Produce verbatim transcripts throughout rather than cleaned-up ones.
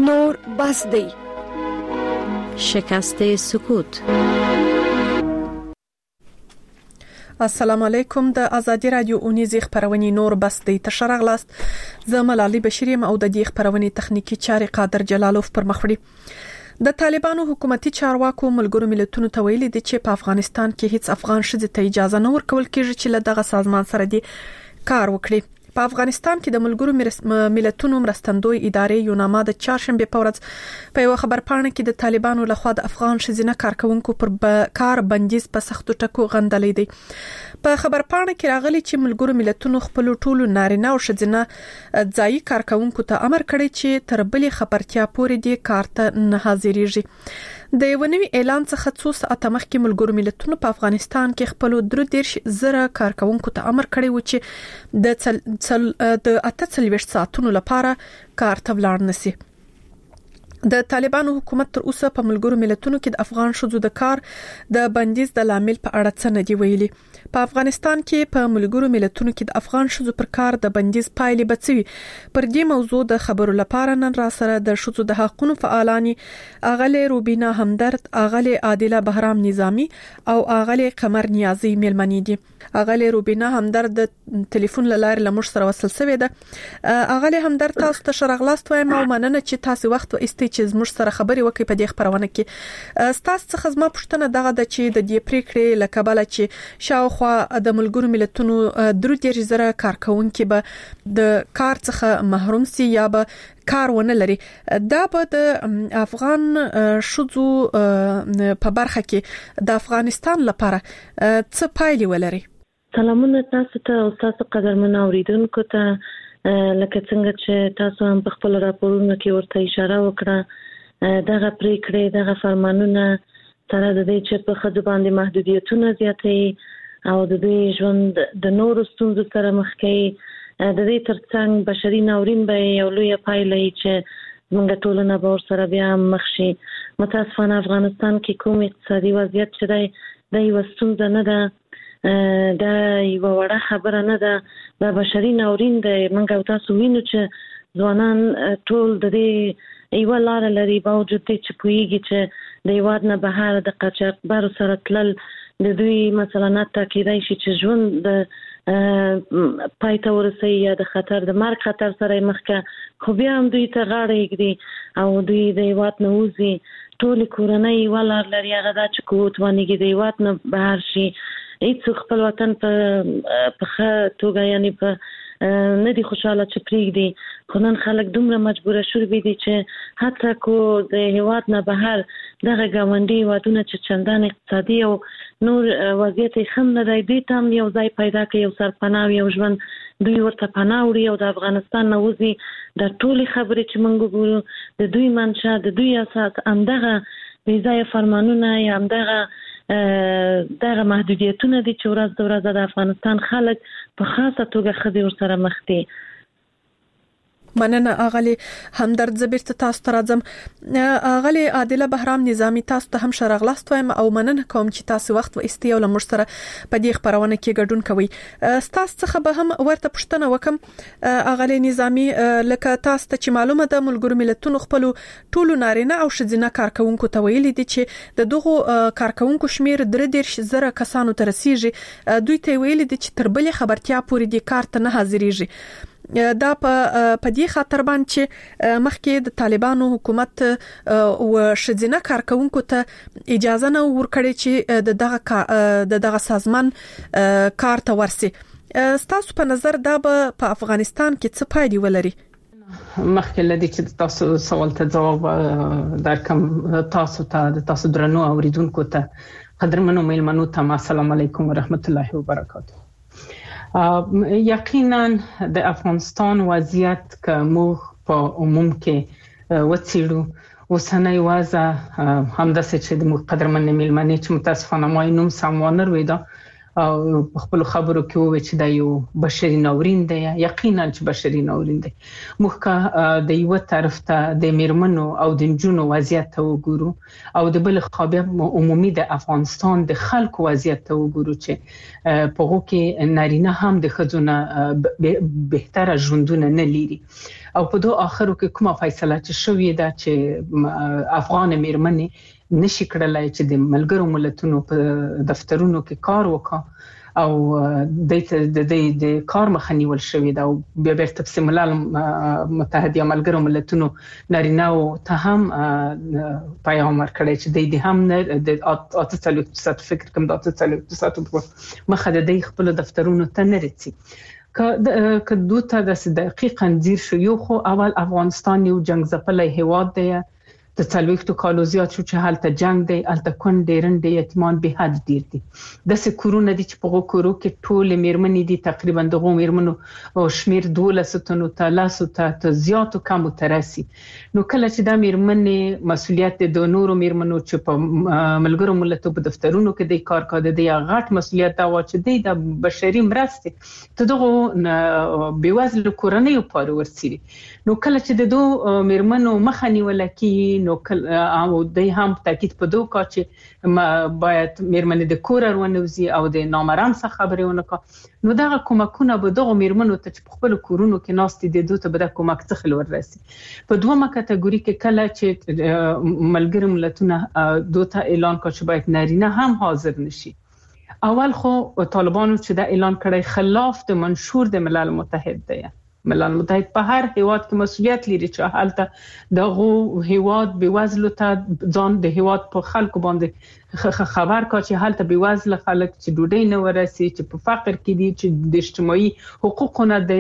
نور بس دی. شکست سکوت. السلام علیکم. د ازادي رادیو اونیزی خبرونه نور بس دی تشرغ لاست. زه ملالي بشری م او د دې خبرونه تخنیکی چاري قادر جلالوف پر مخ وړي. د طالبانو حکومتي چارواکو ملګرو ملتونو ته ویلي دي چې په افغانستان کې هیڅ افغان شذ ته اجازه نه ورکول کیږي چې له دغه سازمان سره دي کار وکړي. په افغانستان کې د ملګرو ملتونو مرستندوی ادارې یو نامه د چهارشنبه په ورځ په یو خبرپاڼه کې د طالبانو لخوا د افغان شذینه کارکونکو پر کار بندیز په سختو ټکو غندلې دي. په خبرپاڼه کې راغلي چې ملګرو ملتونو خپل ټولو نارینه او شذینه ځایي کارکونکو ته امر کړی چې تر بلې خبرتیا پورې دي کار ته نه حاضرېږي. د یو نوي اعلان څخه څو ساعته مخکې ملګرو ملتونو په افغانستان کې خپل درې دیرش زره کارکونکو ته امر کړی و چې د چل چل د اته څلوېښت ساعتونو لپاره کار ته ولاړ نشي. د طالبانو حکومت تر اوسه په ملګرو ملتونو کې د افغان شذو د کار د بندیز د لامل په اړه څه نه دی ویلي. په افغانستان کې په ملګرو ملتونو کې د افغان شذو پر کار د بندیز پایلې بچوي. پر دې موضوع د خبرو لپاره نن را سره د شذو د حقوقو فعالانی اغلی روبینا همدرد، اغلی عادله بهرام نظامی او اغلی قمر نیازی ملمنی دي. اغلی روبینا همدرد د ټلیفون لاره لمر سره وصل شوې ده. اغلی همدرد تاسو ته شرغلاست وایم او مننه چې تاسو وخت واستئ چې زموږ سره خبرې وکړي په دې خبرونه کې. ستاسو څخه زما پوښتنه دغه ده چې د دې پریکړې لکبله چې شاوخوا د ملګرو ملتونو درې دیرش زره کارکونکو به د کار څخه محروم سي یا به کار ونه لري، دا به د افغان شذو په برخه کې د افغانستان لپاره څه پایلې ولري؟ سلامونه تاسو ته او تاسو قدرمن اوریدونکو ته. لکه څنګه چې تاسو هم په خپل راپورونو کې ورته اشاره وکړه، دغه پریکړې دغه فرمانونه سره د دې چې په خځو باندې محدودیتونه زیاتې او د دې ژوند د نورو ستونزو سره مخ کوي، د دې ترڅنګ بشري ناورین به یو لوی پایله چې موږ ټولنه به ورسره بیا مخ شي. متاسفانه افغانستان کې کوم اقتصادي وضعیت چې دی د یو ستونزه نه ده، دا یو وړه خبره نه ده، دا بشري ناورین دی. موږ او تاسو وینو چې ځوانان ټول د دې یو لار لري باوجود چې پوهیږي چې د هیواد نه بهر د قاچاقبرو سره تلل د دوی مثلا نته کېدای شي چې ژوند د پای ته ورسي یا د خطر د مرګ خطر سره مخ کا، خو بیا هم دوی ته غاړه ایږدي او دوی د هیواد نه وځي. ټول کورنۍ یو لار لري، هغه دا چې کوتوانیږي د هیواد نه بهر شي. هیڅ خپل وطن په په ښه توګه یعنی په نه دي خوشاله چې پریږدي. خو نن خلک دومره مجبوره شوي دي چې حتی کو د هیواد نه بهر دغه ګاونډي هیوادونه چې چندان اقتصادي او نور وضعیت یې ښه نه دی، دوی ته هم یو ځای پیدا کوي، یو سرپناه یو ژوند دوی ورته پناه وړي او د افغانستان نه وځي. د ټولې خبرې چې موږ وګورو د دوی منشا د دوی اساس همدغه بې ځایه فرمانونه یا همدغه دغه محدودیتونه دي چې ورځ د ورځ د افغانستان خلک په خاصه توګه خدي ورسره مخ دي. مننه اغلی همدرد. زبیرته تاسو ته راځم. اغلی عادله بهرام نظامی، تاسو ته هم شرغلاست وایم او مننه کوم چې تاسو وخت و استی او لمر سره په دې خبرونه کې ګډون کوي. تاسو څخه به هم ورته پوښتنه وکم اغلی نظامی، لکه تاسو ته چې معلومه ده ملګرو ملتونو خپل ټولو نارینه او شذینه کارکونکو ته ویلي دي چې د دغه کارکونکو شمیر درې دیرش زره کسانو ته رسیږي. دوی ته ویلي دي چې تر بلې خبرتیا پورې دي کار ته نه حاضرېږي. دا په په دې خاطر باندې چې مخکې د طالبانو حکومت او شذینه کارکونکو ته اجازه نه ورکړي چې د دغه د دغه سازمان کار ته ورسي. ستاسو په نظر دا به په افغانستان کې څه پایلې ولري؟ مخکې لدی چې تاسو سوال ته جواب درکم، تاسو ته د تاسو درنو اوریدونکو ته قدرمنو میلمنو ته السلام علیکم ورحمت الله وبرکاته. یقینا د افغانستان وضعیت که موږ په عموم کې وڅېړو اوسنۍ وضع همداسې چې د موږ قدرمن میلمنې چې متاسفانه ما یې نوم سم وانه رویده او په خپل خبرو کې وویل چې دا یو بشري ناورین دی. یقینا چې بشري ناورین دی. موږ د یو طرف ته د میرمنو او د جنونو وضعیت ته وګورو او د بل خوا بیا عمومي د افغانستان د خلکو وضعیت ته وګورو چې په هغه کې نارینه هم د ښځو بهتره ژوندونه نه لري. او په دوه اخرو کې کومه فیصله چې شوې ده چې افغان میرمنې نشي کړلای چې د ملګرو ملتونو په دفترونو کې کار وکړي او د د د کار مخه نیول شوې ده او بیا بیرته په ملل متحد یا ملګرو ملتونو نارینه او ته هم پیغام ورکړی چې د هم د اته څلوېښت فیصد فکر کوم د اته څلوېښت فیصد مخه د خپل دفترونو ته نه رسي. که دوته د دقیقاً ځیر شو یو خو اول افغانستان یو جنگ ځپلی هیواد دی د څلوېښتو کالو زیات شو چې هلته جنگ دی، هلته کونډې رنډې یتیمان به حد ډیر دي. داسې کورونه دي چې په هغو کورو کې ټولې میرمنې دي، تقریبا دغو میرمنو شمیر دولسو تنو ته لسو ته تر زیاتو کمو ته رسي. نو کله چې دا میرمنې مسؤلیت د نورو میرمنو چې په ملګرو ملتونو په دفترونو کې د کار کوي د غټ مسؤلیت دا و چې د بشري مرستې ته دغو بېوزلو کورنیو پاره ورسېږي. نو کله چې د دوه میرمنو مخه نیول کېږي نو او د هم تاکید په دوه کا چې باید میرمنې د کور ورنوزي او د نامرام څخه خبرې ونه کا. نو دغه کومکونه به دغه میرمنو ته په خپل کورونو کې ناستې د دوه ته به د کومک څخه ورسي. په دومره کټګوري کې کله چې ملګری ملتونه دوه ته اعلان کړ چې باید نارینه هم حاضر نشي. اول خو طالبانو چې دا اعلان کړی خلاف د منشور د ملل متحد دی. ملل متحد په هر هیواد کې مسؤلیت لري چې هلته دغه هیواد بېوزلو ته ځان د هیواد په خلکو باندې خبر کا چې هلته بېوزله خلک چې ډوډۍ نه ورسي، چې په فقر کې دي، چې د اجتماعي حقوقونه د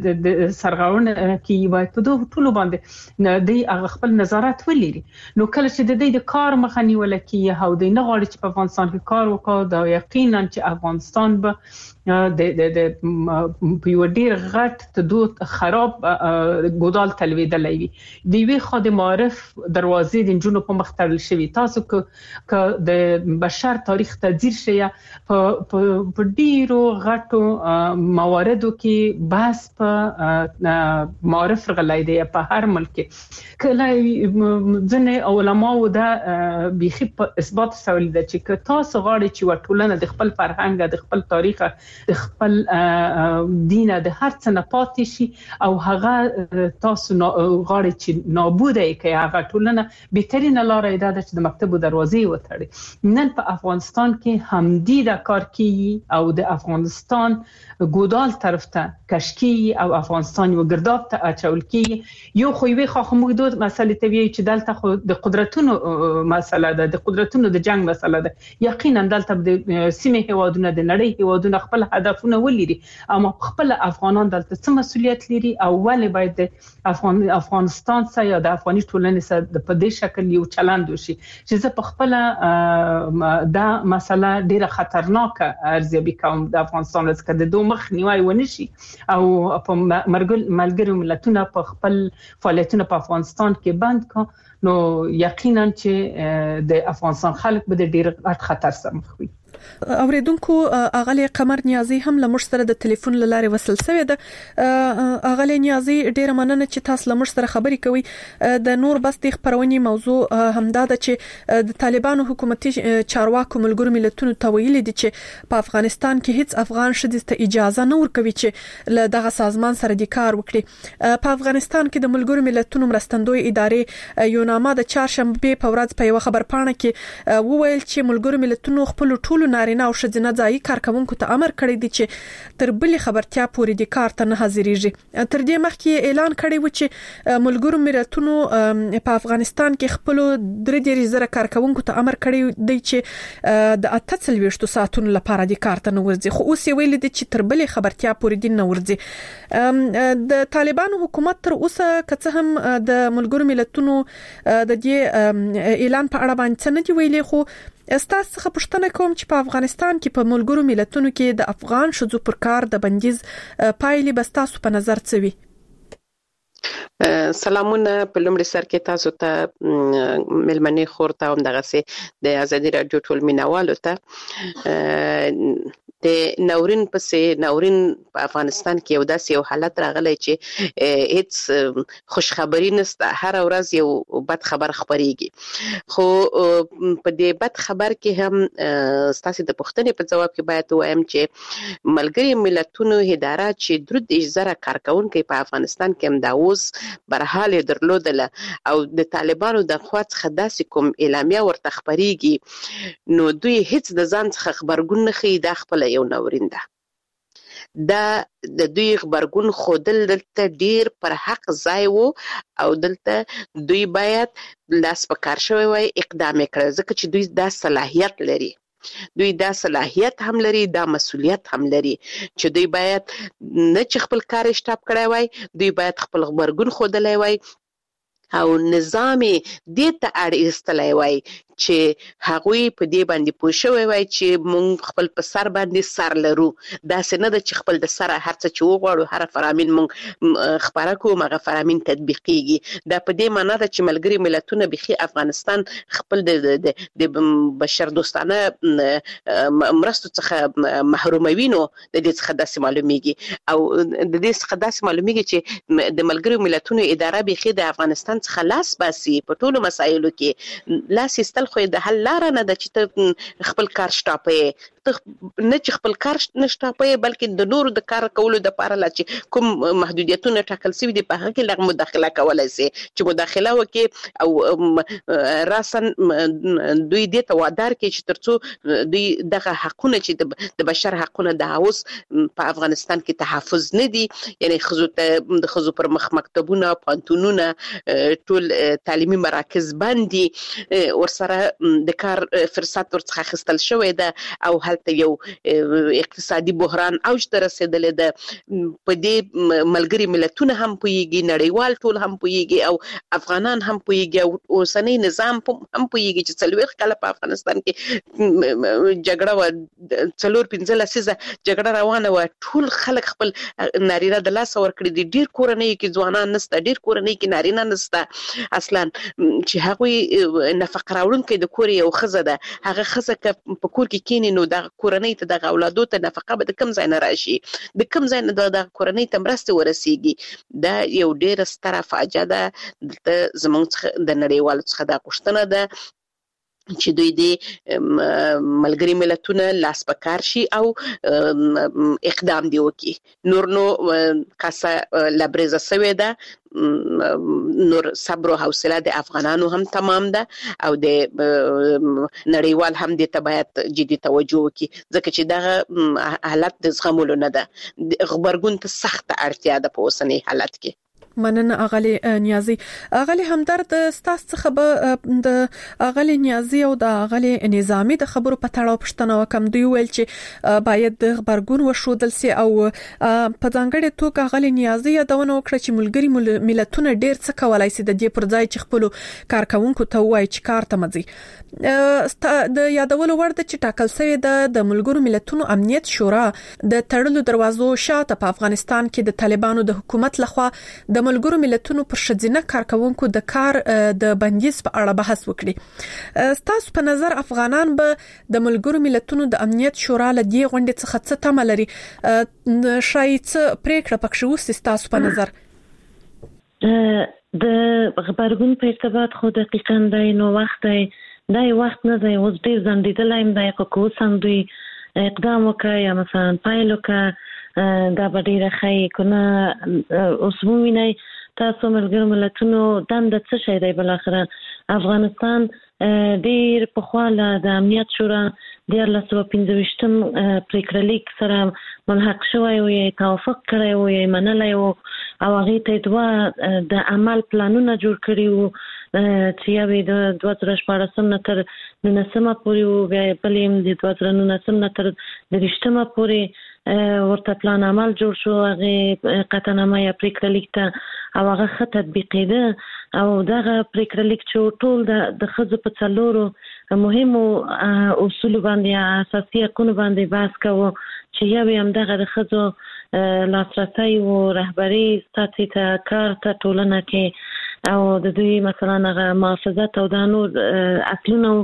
سرغړونه کې باید په دوه ټولو باندې د هغه خپل نظارت ولري. نو کله چې د دې د کار مخه نیول کېږي او د نه غواړي چې په افغانستان کې کار وکړي، دا یقینا چې افغانستان به د د په یو ډیر غټ تدو خراب ګودال تلویدلې وي. د وی خادم معرف دروازې د جنونو په مخ تړل شوی. تاسو که د بشر تاریخ ته ځیر شئ په ډیرو غټو مواردو کې بحث په معرف غلای دی په هر ملک کې. کله ځنه علماء دا بيخي په اثبات سوال دي چې تاسو غواړئ چې وټولنه د خپل فرهنګ، د خپل تاریخ، د خپل دین، د هر څه نه پاتې شي او هغه تاسو غواړئ چې نابود یې کړئ، هغه ټولنه بهترینه لار یې ده چې د مکتب دروازې وتړي. نن په افغانستان کې همدې دا کار کوي او د افغانستان ګودال طرف ته کشکی او افغانستان یو ګرداب ته اچول کی. یو خو یوې خو موږ دوه مسلې ته وی چې دلته خو د قدرتونو مسله ده، د قدرتونو د جنگ مسله ده. یقینا دلته د سیمه هیوادونو د نړۍ هیوادونو خپل هدفونه ولري، اما خپل افغانان دلته څه مسؤلیت لري او ولې باید د افغان افغانستان سره یا د افغاني ټولنې سره په دې شکل یو چلند وشي چې زه په خپل دا مسله ډیره خطرناکه ارزیابي کوم د افغانستان څخه د دوه مخ نیوي ونشي او په ملګرو ملتونو په خپل فعالیتونه په افغانستان کې بند کا. نو یقینا چې د افغانستان خلک به د ډیر غټ خطر سره مخ وي. اوریدونکو اغلی قمر نیازی هم لمر سره د ټلیفون لاره وصل شوی ده. اغلی نیازی ډیره مننه چې تاسو لمر سره خبرې کوي. د نور بس د خبرونې موضوع همدا ده چې د طالبانو حکومتي چارواکو ملګرو ملتونو ته ویلي دي چې په افغانستان کې هیڅ افغان شدي ته اجازه نه ورکوي چې له دغه سازمان سره د کار وکړي. په افغانستان کې د ملګرو ملتونو مرستندوی ادارې یو نامه د چهارشنبه په ورځ په یو خبرپاڼه کې وویل چې ملګرو ملتونو خپل ټولو نارینه او ښځینه ځایي کارکونکو ته امر کړی دی چې تر بلې خبرتیا پورې د کار ته نه حاضرېږي. تر دې مخکې اعلان کړی و چې ملګرو ملتونو په افغانستان کې خپل درې دېرش زره کارکونکو ته امر کړی دی چې د اته څلوېښت ساعتونو لپاره د کار ته نه ورځي، خو اوس یې ویل دي چې تر بلې خبرتیا پورې د نه ورځي. د طالبانو حکومت تر اوسه که څه هم د ملګرو ملتونو د دې اعلان په اړه باندې څه نه دی ویلي، خو استاسو څخه پوښتنه کوم چې په افغانستان کې په ملګرو ملتونو کې د افغان ښځو پر کار د بندیز پایلې به تاسو په نظر څه وي؟ سلامونه. په لومړي سر کې تاسو ته ملمنې خور ته هم دغه سي د ازادي رادیو ټول مینوالو ته د ناورین پسې ناورین په افغانستان کې یو داسې یو حالت راغلی چې هیڅ خوشخبری نشته، هر ورځ یو بد خبر خبريږي. خو په دې بد خبر کې هم ستاسو د پوښتنې په جواب کې باید وایم چې ملګری ملتونو اداره چې درود زره کارکونکو په افغانستان کې هم دا اوس برحال درلودله او د طالبانو د خوا څخه داسې کوم اعلامیه ورته خبريږي نو دوی هیڅ د ځان څخه خبرګون نه خي د خپل یو ناورین ده. دا د دوی خبرګون خودل دلته ډیر پر حق ځای وو او دلته دوی باید لاس په کار شوی وای اقدام کړي ځکه چې دوی دا صلاحیت لري، دوی دا صلاحیت هم لري، دا مسؤلیت هم لري چې دوی باید نه چې خپل کار شټاپ کړی وای، دوی باید خپل خبرګون خودلای وای او نظامي دې ته اړ ایستلای وای چې هغوی په دې باندې پوه شوی وای چې مونږ خپل په سر باندې سر لرو، دا څه نه ده چې خپل د سره هر څه چې وغواړو هر فرامین مونږ خبره کوو هغه فرامین تطبیقیږي. دا په دې معنی ده چې ملګری ملتونه بخي افغانستان خپل د د بشر دوستانه مرستو څخه محروموي، نو د دې څخه داسې معلومیږي او د دې څخه داسې معلومیږي چې د ملګری ملتونو اداره بخي د افغانستان څخه لاس باسي په ټولو مسایلو کې. لاس استل خو د حل لار نه ده چې ته خپل کار شټاپې، ته نه چې خپل کار نه شټاپې بلکې د نورو د کار کولو د پاره لا چې کوم محدودیتونه ټاکل شوي دي په هغه کې لږ مداخله کولای شي چې مداخله وکړي او راسن دوی دې ته وادار کوي چې ترڅو دوی دغه حقونه چې د بشر حقونه د اوس په افغانستان کې تحفظ نه دي، یعنی خزو ته د خزو پر مخ مکتبونه، پانتونونه، ټول تعلیمي مراکز باندې ورسره د کار فرصت ورڅخه خستل شوی ده او هلته یو اقتصادي بحران اوج ته رسیدلی ده. په دې ملګری ملتونه هم پوهیږي، نړیوال ټول هم پوهیږي او افغانان هم پوهیږي او اوسنی نظام هم پوهیږي چې څلوېښت کاله په افغانستان کې جګړه و، څلور پنځه لسیزه جګړه روانه و، ټول خلک خپل نارینه د لاسه ورکړي دي، ډیر کورنۍ کې ځوانان نشته، ډیر کورنۍ کې نارینه نشته اصلا چې هغوی نفقه راوړونکي د کور یو ښځه ده، هغه ښځه که په کور کې کینی نو د کورنۍ ته د اولادو ته نفقه به د کوم ځای نه راشي، د کوم ځای نه د کورنۍ ته مرسته ورسیږي. دا یو ډیره ستره فاجعه ده. دلته زموږ څخه د نړیوالو څخه دا غوښتنه ده چې دوی د ملګری ملتونه لاس په کار شي او اقدام دی وکړي. نور نو کاسه لبرزه سوی ده، نور صبر او حوصله د افغانانو هم تمام ده او د نړیوال هم د تبعیت جدي توجه وکړي ځکه چې دغه حالت د زغمولو نه ده، خبرګون ته سخت اړتیا ده په اوسنی حالت کې. مننه اغلی نیازی. اغلی همدرد ستاسو څخه به د اغلی نیازی او د اغلی نظامی د خبرو په تړاو پښتنه وکم. دوی ویل چې باید د خبرګون وشودل سي او په ځانګړي توګه اغلی نیازی یادونه وکړه چې ملګری ملتونه ډیر څه کولای سي د دې پر ځای چې خپل کارکونکو ته وایي چې کار ته مځي. د یادولو ورته چې ټاکل شوی د ملګرو ملتونو امنیت شورا د تړلو دروازو شاته په افغانستان کې د طالبانو د حکومت لخوا د ملګرو ملتونو پر شذینه کارکونکو د کار د بندیز په اړه بحث وکړي. ستاسو په نظر افغانان به د ملګرو ملتونو د امنیت شورا له دې غونډې څخه څه تمه لري؟ شاید څه پریکړه پکې وسي ستاسو په نظر؟ د خبرګون په ارتباط خو دقیقاً د نو وخت دی دای وخت نه دی اوس ډیر ځندېدلی دی خو کو سم دوی اقدام وکړي یا مثلا پایل وکړي دا به ډیره ښه کنه. اوس ووینئ تاسو ملګرو ملتونو دنده څه شی دی؟ بالاخره افغانستان ډیر پخوا له د امنیت شورا دیارلس سوه پنځه ویشتم پریکړه لیک سره ملحق شوی و، یې توافق کړی و، یې منلی و او هغې ته دوه د عمل پلانونه جوړ کړي وو چې یو یې د دوه زره شپاړسم نه تر نولسمه پورې و، بیا بل یې د دوه زره نولسم نه تر دېرشتمه پورې ورته پلان عمل جوړ شو، هغې قطعنامه یا پریکړه لیک ته او هغه ښه تطبیقېده او دغه پریکړه لیک چې ټول د ښځو په څلورو مهمو اصولو باندې یا اساسي حقونو باندې بحث کوو چې یو یې همدغه د ښځو لاسرسی و رهبري ستاسې ته کار ته ټولنه کې او د دوی مثلا هغه محافظت او دا نور اصلونه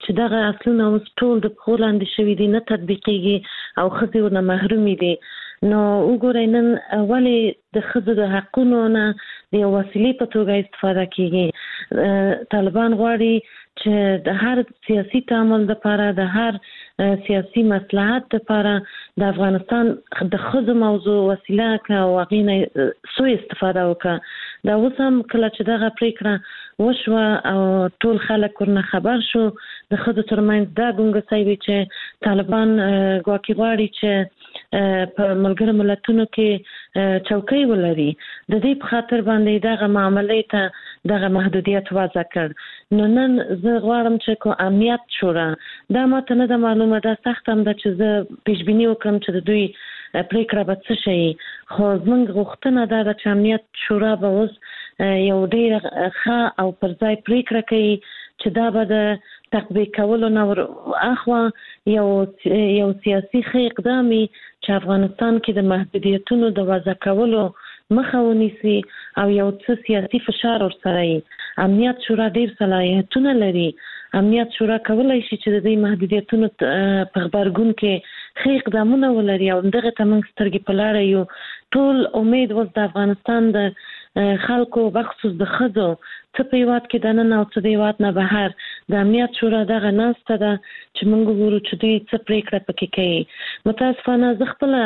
چې دغه اصلونه اوس ټول د پښو لاندې شوي دي، نه تطبیقیږي او ښځې ورنه محرومې دي. نو وګورئ نن ولې د ښځو د حقونو نه د یو وسیلې په توګه استفاده کیږي. طالبان غواړي چې د هر سیاسي تعامل لپاره، د هر سیاسي مصلحت لپاره د افغانستان د ښځو موضوع وسیله کړه او هغې نه سوء استفاده وکړه. دا اوس هم کله چې دغه پریکړه وشوه او ټول خلک ورنه خبر شو، د ښځو ترمنځ دا ګونګسۍ وي چې طالبان ګواکې غواړي چې په ملګرو ملتونو کې چوکۍ ولري. د دې په خاطر باندې دغه معاملې ته دغه محدودیت وضع کړ. نو نن زه غواړم چې کو امنیت شورا، دا ماته نه ده معلومه، دا سخت هم ده چې زه پیش بیني وکړم چې د دوی پریکړه به څه شي، خو زموږ غوښتنه دا ده چې امنیت شورا به اوس یو ډېر ښه او پر ځای پریکړه کوي چې دا به د تطبیق کولو نه ور اخوا یو یو سیاسي ښه اقدامي چې افغانستان کې د محدودیتونو د وضع کولو مخه ونیسي او یو څه سیاسي فشار ورسره وي. امنیت شورا ډېر صلاحیتونه لري. امنیت شورا کولای شي چې د دې محدودیتونو په غبرګون کې ښه اقدامونه ولري او دغه ته موږ سترګې په لاره یو. ټول امید اوس د افغانستان د خلکو بخصوص د ښځو څه په هیواد کې دننه او څه د هیواد نه بهر د امنیت شورا دغه ناسته ده چې موږ وګورو چې دوی څه پریکړه پکې کوي. متاسفانه زه خپله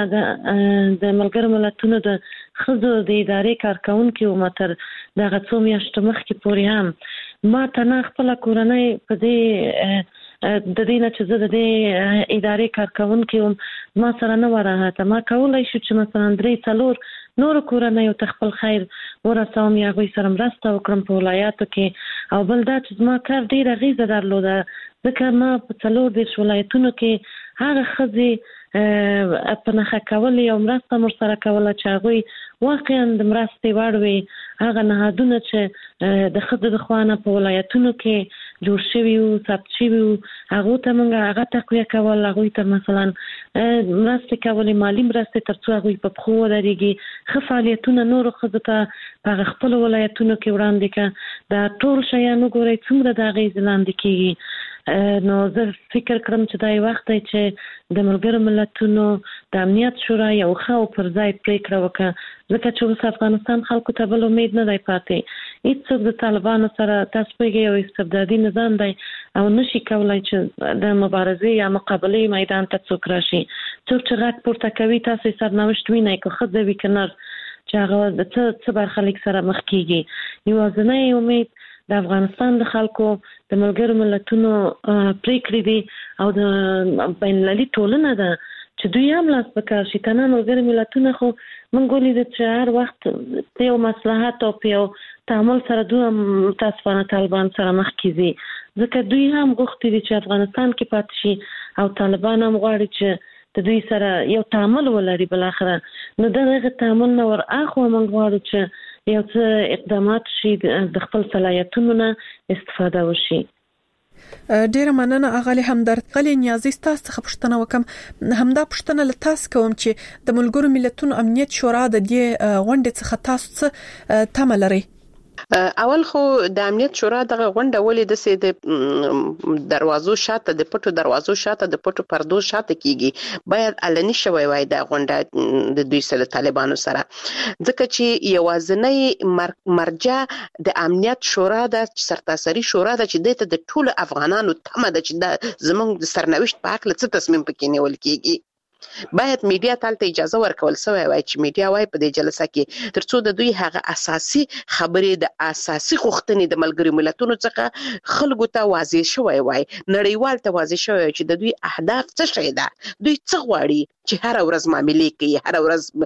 د ملګرو ملتونو د ښځو د ادارې کارکوونکې وم تر دغه څو میاشتو مخکې پورې هم ما ته نه خپله کورنۍ په دې د دې نه چې زه د دې ادارې کارکوونکې وم ما سره نه وه راحته. ما کولی شو چې مثلا درې څلور نورو کورنیو ته خپل خیر ورسوم یا هغوی سره مرسته وکړم په ولایاتو کې. او بل دا چې زما کار ډېره اغېزه درلوده ځکه ما په څلور دېرش ولایتونو کې هغه ښځې په نښه کولې او مرسته مو ورسره کوله چې هغوی واقعا د مرستې وړ وي. هغه نهادونه چې د ښځو د خوا نه په ولایتونو کې جوړ شوي وو، ثبت شوي وو، هغو ته موږ هغه تقویه کول، هغوی ته مثلا مرستې کولې، مالي مرستې تر څو هغوی په پښو ودرېږي. ښه فعالیتونه نورو ښځو ته په هغه خپلو ولایتونو کې وړاندې کړه. دا ټول شیان وګورئ څومره د اغېزې لاندې کېږي. نو زه فکر کړم چې دا یو وخت دی چې د ملګرو ملتونو د امنیت شورا یو ښه او پر ځای پریکړه وکړه، ځکه چې اوس افغانستان خلکو ته بل امید نه دی پاتې. هېڅوک د طالبانو سره تاسو پوهېږئ یو استبدادي نظام دی او نشي کولی چې د مبارزې یا مقابلې میدان ته څوک راشي. څوک چې غږ پورته کوي تاسو یې سرنوشت وینئ، که ښځه وي که نر، چې هغه د څه څه برخلیک سره مخ کېږي. یوازینی امید د افغانستان د خلکو د ملګرو ملتونو پریکړې دي او د بین المللي ټولنه ده چې دوی هم لاس په کار شي. کنه ملګري ملتونه خو موږ ولیدو چې هر وخت په یو مصلحت او په یو تعامل سره دوی متاسفانه طالبان سره مخ کېږي، ځکه دوی هم غوښتي دي چې افغانستان کې پاتې شي او طالبان هم غواړي چې د دوی سره یو تعامل ولري بالاخره. نو دغه تعامل نه ور اخوا موږ غواړو چې یو څه اقدامات شي، د خپل صلاحیتونو نه استفاده وشي. ډیره مننه اغلی همدرد. غلی نیازی تاسو څخه پوښتنه وکم، همدا پوښتنه له تاسو کوم چې د ملګرو ملتونو امنیت شورا د دې غونډې څخه تاسو څه تمه لرئ؟ اول خو د امنیت شورا دغه غونډه ولې د سې د دروازو شاته د پټو دروازو شاته د پټو پردو شاته کیږي، باید علني شوی وای د غونډه د دوی سره طالبانو سره، ځکه چې یوازینی مرجع د امنیت شورا د سرتاسري شورا د چې د ټولو افغانانو تمه ده چې د زمونږ د سرنوشت په حق له څه تصمیم پکې نیول کیږي. باید میډیا ته اجازه ورکول سوی وای چې میډیا وای په دې جلسه کې ترڅو د دوی هغه اساسي خبرې د اساسي غوښتنې د ملګرو ملتونو څخه خلکو ته واضح شوی وای، نړیوال ته واضح شوی چې د دوی اهداف څه شي ده، دوی څه غواړي چې هر ورځ معاملې کوي، هر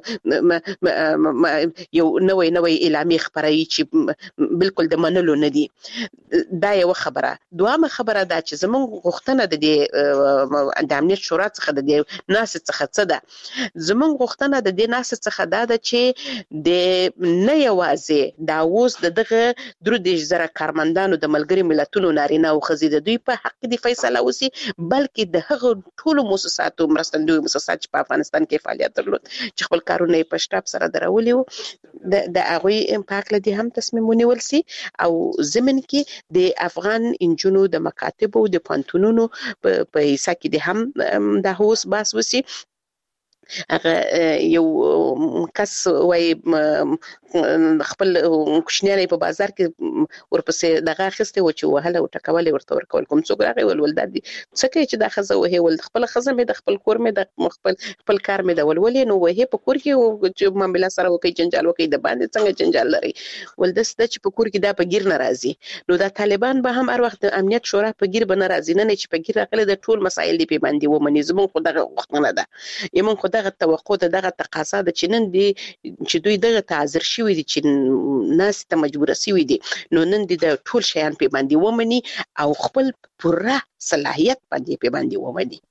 ورځ یو نوې نوې اعلامیه خبري چې بالکل د منلو نه دي. دا یو خبره. دوامه خبره دا چې زموږ غوښتنه د د امنیت شورا څخه د ناس څخه څه ده. زمونږ غوښتنه د دې ناس څخه دا ده چې د نه یوازې دا اوس دغه درو د زره کارمندانو د ملګری ملتونو نارینه او ښځې د دوی په حق کې فیصله وسی، بلکې د هغه ټولو مؤسساتو مرستندوی مؤسسات چې په افغانستان کې فعالیت درلود چې خپل کارونه په شټاپ سره درولي وو د د هغه امپاکټ لدی هم تصمیم ونیول سي او زمين کې د افغان انجونو د مکاتبو د پانتونونو په حصہ کې د هم د هوس باس وسی. هغه یو کس وای خپل کوشنیانه په بازار کې ورپسې دغه خسته و چې وهله او ټکول ورته ورکول کوم څوک راغی ول ول د څه کې چې د خزه وه ول خپل خزه مې د خپل کور مې د خپل خپل کار مې د ولولې نو وه په کور کې چې معاملې سره وکي جنجال وکي د باندې څنګه جنجال لري ول د ست چې په کور کې دا په گیر ناراضي نو د طالبان به هم هر وخت د امنیت شورا په گیر به ناراضي نه چې په گیر راغلي د ټول مسایل دی په باندې و منې زمون خو دغه وختونه ده یمن خو دغه توقع ته دغه تقاضا د چنن دي چې دوی دغه تعذر شوی دي چې ناس ته مجبور شوی دي نو نن دي د ټول شیان په باندې ومني او خپل پوره صلاحیت باندې په باندې ومني.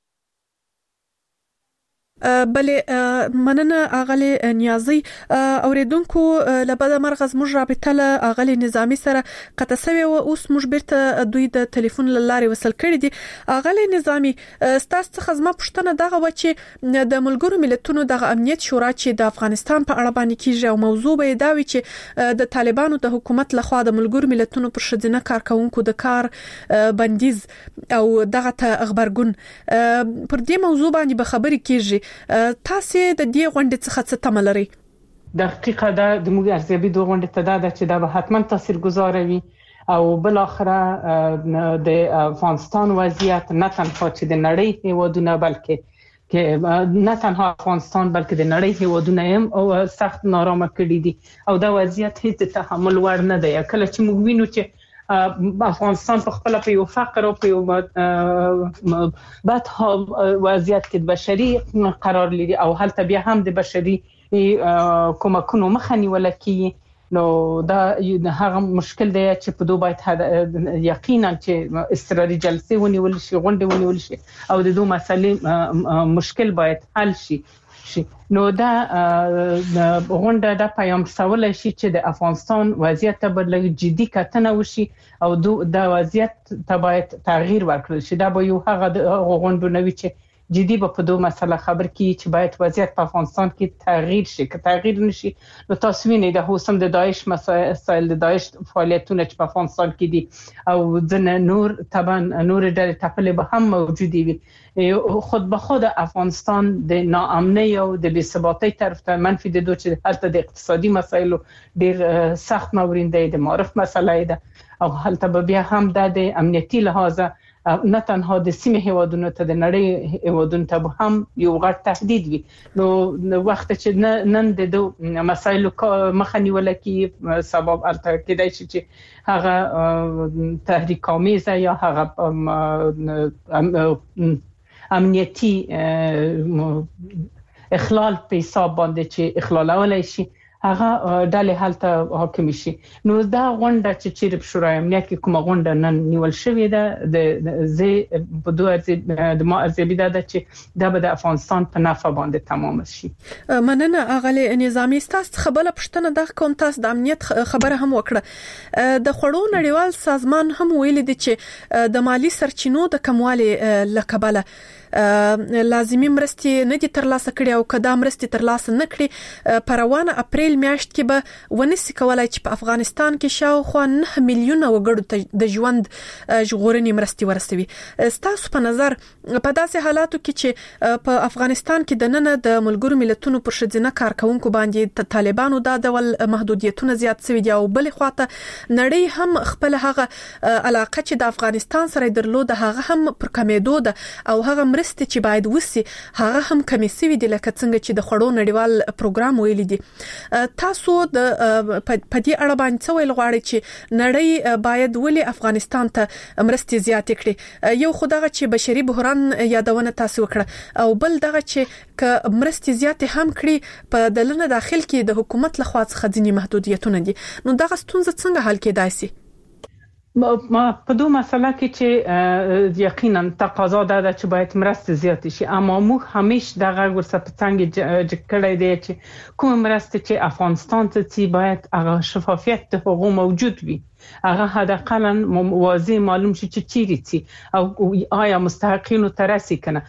بلې مننه اغلی نیازي اوریدونکو لبد مرغز موږ رابطه له اغلی نظامی سره قطع سوی او اوس موږ بیرته دوی د ټلیفون لارې وصل کړی دي. اغلی نظامی ستاسو څخه زما پوښتنه دغه و چې د ملګرو ملتونو د امنیت شورا چې د افغانستان په اړه باندې کیږي او موضوع به دا وي چې د طالبانو د حکومت لخوا د ملګرو ملتونو پر شذینه کارکونکو د کار بندیز او دغه خبرګون پر دې موضوع باندې به خبرې کیږي. تاسو د دې غونډې څخه څه تمه لرئ؟ دقیقه دا د موږ ارزیابي د غونډې ته دا چې دا به حتما تاثیرګذار وي او بل اخره د افغانستان وضعیت نه تنها چې د نړۍ هیوادونه بلکې کې نه تنها افغانستان بلکې د نړۍ هیوادونه هم او سخت نارامه کړي دي او دا وضعیت هیڅ تحمل وړ نه دی. کله چې موږ وینو چې افغانستان په خپل په یو فقر او په یو بد وضعیت کې بشري قرار لري او هلته بیا هم د بشري کومکونو مخه نیول کیږي نو دا هغه مشکل دی چې په دوه باید یقینا چې استراري جلسه ونیول شي غونډه ونیول شي او د دوه مسلې مشکل باید حل شي شي نو دا غونډه د پیام سوال شي چې د افغانستان وضعیت ته بدلې جدي کتنه وشي او دا وضعیت ته باید تغییر ورکړل شي. دا به یو هغه غونډه نوي چې جدي به په دوه مسله خبر کی چې باید وضعیت په افغانستان کې تغییر شي. که تغییر نشي نو تاسو وینئ د هوسم د داعش مسایل د داعش فعالیتونه چې په افغانستان کې دي او ځنه نور طبعا نور ډېر ټاپلې به هم موجودي وي. خود به خود افغانستان د ناامنۍ او د بې ثباتۍ طرف ته منفي د دوه چې هلته د اقتصادي مسایلو ډېر سخت ناورین دی د معرف مسله ده او هلته به بیا هم د امنیتي لحاظه نه تنها د سیمه هیوادونو ته د نړۍ هیوادونو ته هم یو غټ تهدید وي. نو وخت چې نن د دوه مسایلو مخه نیول کی سبب الته کېدای شي چې هغه تحریک آمیزه یا هغه امنیتی اخلال په حساب باندې چې اخلالولای شي هغه ډلې هلته حاکم شي. نو دا غونډه چې چیرې شورای امنیت کې کومه غونډه نن نیول شوې ده د زی په دوه د ما ارزیابي ده چې دا به د افغانستان په نفع باندې تمام شي. مننه اغلی نظامی ستاسو خبره پښتنه د کوم تاسو د امنیت خبره هم وکړه. د خړو نړیوال سازمان هم ویل دي چې د مالی سرچینو د کموالي لکبله لازمي مرستي نه دي ترلاسه کړي او کدا مرستي ترلاسه نه کړي په روانه اپریل میاشت کې به ونسي کولای چې په افغانستان کې شاوخوا نه میلیونه وګړو ته د ژوند ژغورنې مرستي ورسوي. ستاسو په نظر په داسې حالاتو کې چې په افغانستان کې د نن د ملګرو ملتونو پر شذینه کارکونکو باندې طالبانو دا ډول محدودیتونه زیات شوي دي او بل خواته نړۍ هم خپل هغه علاقه چې د افغانستان سره درلود هغه هم پر کمیدو ده او هغه مرستې چې باید وسی هغه هم کمی سوي دي لکه څنګه چې د خړو نړیوال پروګرام ویل دي. تاسو د پدې اړه باندې څه ویل غواړئ چې نړۍ باید ولې افغانستان ته مرستې زیات کړي؟ یو خدای چې بشري بحران یادونه تاسو وکړه او بل دغه چې ک مرستې زیات هم کړي په دلنه داخل کې د حکومت لخوا څخه ځینې محدودیتونه دي نو دغه ستونزه څنګه حل کېدای شي؟ ما په دوه مسله کې چې یقینا تقاضا ده چې باید مرسته زیات شي، اما موږ همیشه دغه ورسره په څنګه جکړې دي چې کوم مرسته چې افغانستان ته چې باید هغه شفافیت د حقوق موجود وي، هغه حداقل واضح معلوم شي چې چیرې چی او آیا مستحقین ترسي کنه.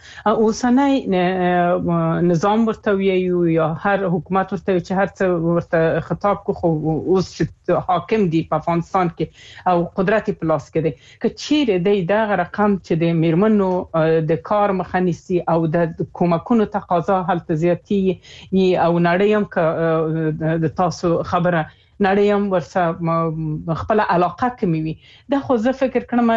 اوسنۍ نظام ورته ویو یا هر حکومت ورته چې هر څه ورته خطاب کو خو اوس چې حاکم دی په افغانستان کې او قدرت په لاس کې دی، که چیرې دی دغه رقم چې د میرمنو د کار مخنیسي او د کومکونو تقاضا هلته زیاتی او نړۍ هم د تاسو خبره نړۍ هم ورسره خپل علاقه کوي. دا خو زه فکر کوم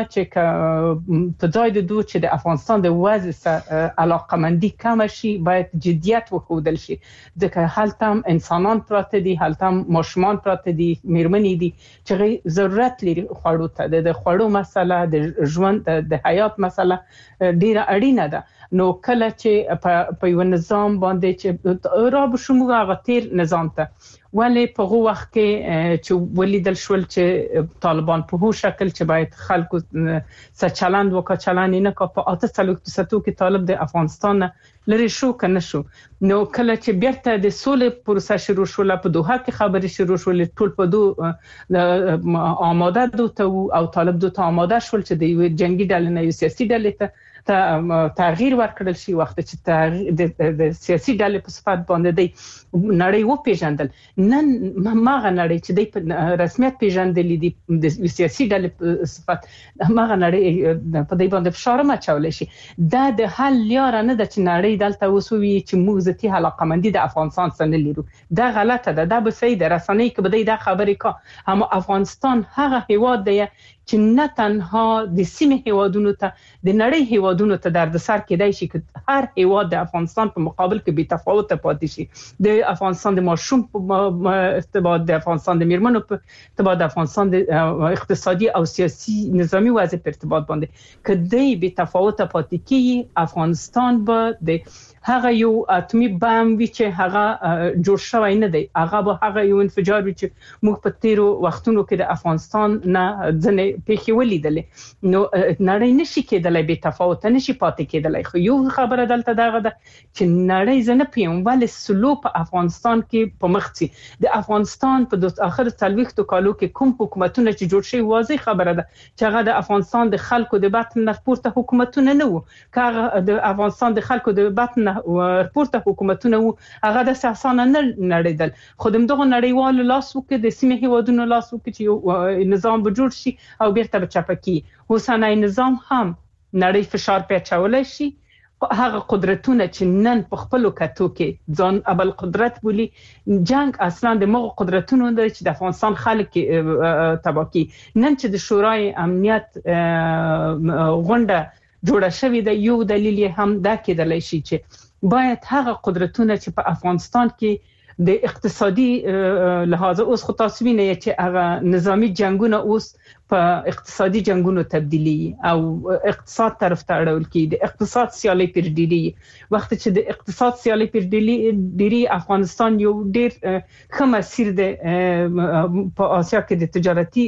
چې په ځای د دوه چې د افغانستان د وضع سره علاقه مندي کم شي، باید جديت وښودل شي، ځکه هلته هم انسانان پراته دي، هلته هم ماشومان پراته دي، میرمنې دي چې ضرورت لري خوړو ته. د خوړو مسله، د ژوند د حیات مسله ډیره اړینه ده. نو کله چې په یو نظام باندې چې را بشمو هغه تیر نظام ته ولی په هغه وخت کې چې ولیدل شول چې طالبان په هو شکل چې باید خلکو څه چلند وکړي، چلند نه کا په اته څلوېښت فیصد کې طالب د افغانستان لري شو کنه شو. نو کله چې بیرته د سولې پروسه شروع شول، په دوحه کې خبرې شروع شول، ټول په دوه آماده دوته او طالب دوته آماده شول چې د جنگي ډلې نه سیاسي ډلې ته تغییر ورکړل شي. وخت چې د سیاسي ډلې په صفات باندې دی نړۍ و پیژندل، نن ماغه نړۍ چې دی په رسمیت پیژندل دي د سیاسي ډلې په صفات، ماغه نړۍ په دې باندې فشار مچول شي. دا د حل لار نه ده چې نړۍ دلته وسوي چې موږ ذاتي علاقه مندي د افغانستان سره لرو. دا غلطه ده. دا به صحیح ده رسنۍ کې به دا خبرې کا، هم افغانستان هغه هیواد دی چې نه تنها د سیمې هیوادونو ته، د نړۍ هیوادونو ته دردسر کېدای شي چې هر هیواد د افغانستان په مقابل کې بې تفاوت پاتې شي. د افغانستان د ماشوم په ارتباط، د افغانستان د میرمنو په ارتباط، د افغانستان د اقتصادي او سیاسي نظامی وضع په ارتباط باندې کدی بې تفاوت پاتې کیږي، افغانستان به د هغه یو اتمی بم وی چې هغه جوړ شوی نه دی، هغه به هغه یو انفجار وی چې موږ په تیرو وختونو کې د افغانستان نه ځنې پیښې ولیدلې. نو نړۍ نشي کېدلای بې تفاوت نشي پاتې کېدلای. خو یو خبره دلته دغه ده چې نړۍ زنه پیم ول سلو په افغانستان کې په مخ سي. د افغانستان په د اخر څلويختو کالو کې کوم حکومتونه چې جوړ شي واضح خبره ده چې هغه د افغانستان د خلکو د باطن نه پورته حکومتونه نه وو، که د افغانستان د خلکو د باطن ورپورته حکومتونه وو، هغه د اساسانه نه نړیدل. خو دغه نړیوال لاس وکړي، د سیمې هیوادونو لاس وکړي چې نظام به جوړ شي او بیرته به چپکی. اوسنۍ نظام هم نړۍ فشار پیچولای شي. هغه قدرتونه چې نن په خپل کتو کې ځان ابل قدرت بولی، جنگ اصلا د مغو قدرتونو د چې د افغانستان خلک تباکی. نن چې د شورای امنیت غونډه جوړه شوې ده، یو دلیل هم دا کېدلای شي چې باید هغه قدرتونه چې په افغانستان کې د اقتصادي لحاظ اوس خو تاسو وینئ چې هغه نظامی جنگونه اوس په اقتصادي جنگونو تبدیلی او اقتصاد طرف ته اړول کی، د اقتصاد سیالي پر ډیری. وخت چې د اقتصاد سیالي پر ډیری ډیری افغانستان یو ډیر ښه مسیر دی په آسیا کې د تجارتي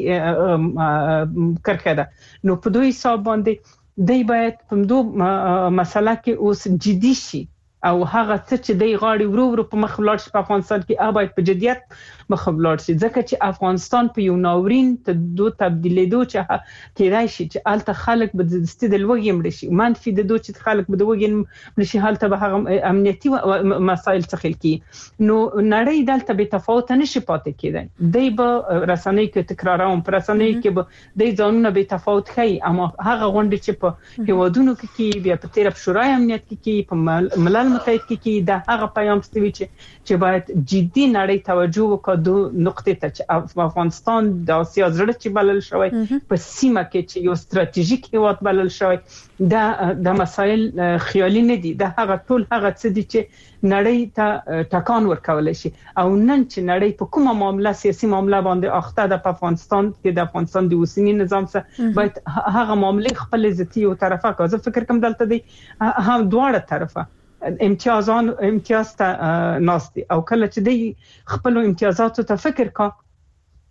کرخه ده. نو په دوی حساب باندې دی باید په دوه مسله کې اوس جدي شي او هغه څه چې دی غاړي ورو ورو په مخ ولاړ شي په افغانستان کې، هغه باید په جديت مخ ولاړ شي. ځکه چې افغانستان په یو ناورین ته دوه تبدیلېدو چې کېدای شي چې الته خلک به د ستې د لوګي مړ شي، منفي د دوه چې خلک به د وګي مړ شي، حالته به هغه امنیتي مسایل څخه کی. نو نړۍ دلته به تفاوت نشي پاتې کېدای. دی به رسنۍ کې تکراروم، پر رسنۍ کې به د ځانونه به تفاوت کوي، اما هغه غونډه چې په هیوادونو کې کې بیا په تیر په شورای امنیت کې کې په ملل متحد کې کې دا هغه پیغام ستوي چې چې باید جدي نړۍ توجه وکړي دو نقطې ته چې افغانستان د آسیا زړه چې بلل شوی، په سیمه کې چې یو ستراتیژیک هیواد بلل شوی. دا د مسایل خیالي نه دي، دا هغه ټول هغه څه دي چې نړۍ ته ټکان ورکول شي. او نن چې نړۍ په کومه معاملې سیاسي معاملې باندې اخته ده په افغانستان کې، د افغانستان د اوسنی نظام سره باید هغه معاملې خپل ذاتي او طرفه کا. زه فکر کوم دلته دی هم دواړه طرفه امتیازان امتیاز ته ناستي، او کله چې دی خپل امتیازاتو ته فکر کا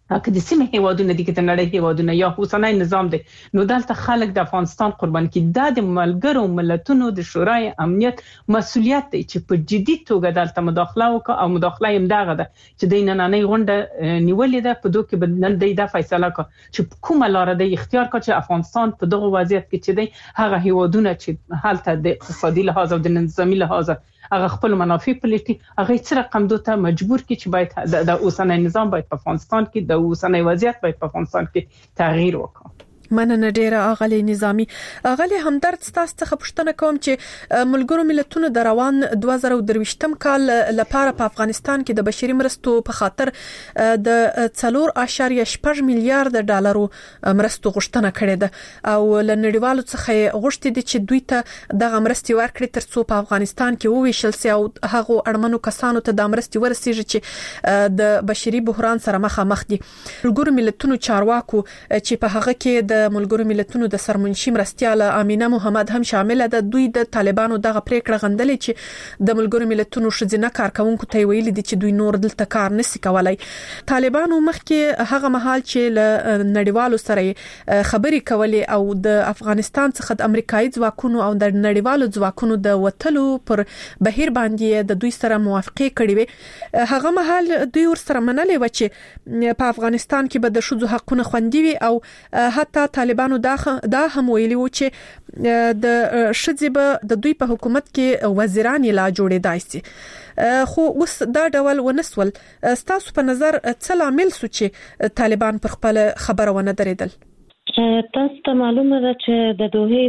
که د سیمه هیوادونو دي کې د نړۍ هیوادونو یا اوسنۍ نظام دی نو دلته خلک د افغانستان قربان کی د ملګرو ملتونو د شورای امنیت مسولیت دی چې په جدي توګه دلته مداخله وکړي او مداخله هم دغه ده چې د نننۍ غونډه نیولې ده په دوه کې بدنن دی د فیصله کړ چې کومه لار دی اختیار کړ چې افغانستان په دغه وضعیت کې چې دی هغه هیوادونه چې حالت د اقتصادي لحاظ او د نظامی لحاظ هغه خپل منافع پلیټي هغه څه رقم دوته مجبور کی چې باید د اوسنۍ نظام باید په افغانستان کې د اوسنۍ وضعیت باید په افغانستان کې تغییر وکړي. مننه ډیره اغلی نظامی. اغلی همدرد ستاسو څخه پوښتنه کوم چې ملګرو ملتونو د روان دوه زره او درویشتم کال لپاره په افغانستان کې د بشري مرستو په خاطر د څلور اشاریه شپږ میلیارډ ډالرو مرستو غوښتنه کړې ده او له نړیوالو څخه غوښتي دي چې دوی ته دغه مرستې ورکړي ترڅو په افغانستان کې وویشل سي او هغه اړمنو کسانو ته د مرستې ورسیږي چې د بشري بحران سره مخامخ دي. ملګرو ملتونو چارواکو چې په هغه کې د ملګرو ملتونو د سرمنشي مرستيال امینه محمد هم شامل ده دوی د طالبانو دغه پریکړه غندلې چې د ملګرو ملتونو شذینه کارکونکو ته ویلي دي چې دوی نور دلته کار نشي کولای. طالبانو مخکې هغه مهال چې له نړیوالو سره خبري کولې او د افغانستان څخه د امریکایي ځواکونو او د نړیوالو ځواکونو د وټلو پر بهیر باندې د دوی سره موافقه کړې وي هغه مهال دوی ور سره منلې و چې په افغانستان کې به د شذو حقوقونه خوندي وي او حتی طالبانو دا دا هم ویلي و چې د شذبه د دوی په حکومت کې وزیران لا جوړېدای شي خو اوس دا ډول ونسول. ستاسو په نظر څه لامل سو چې طالبان پر خپل خبره ونه درېدل؟ تاسو ته معلومه ده چې د دوه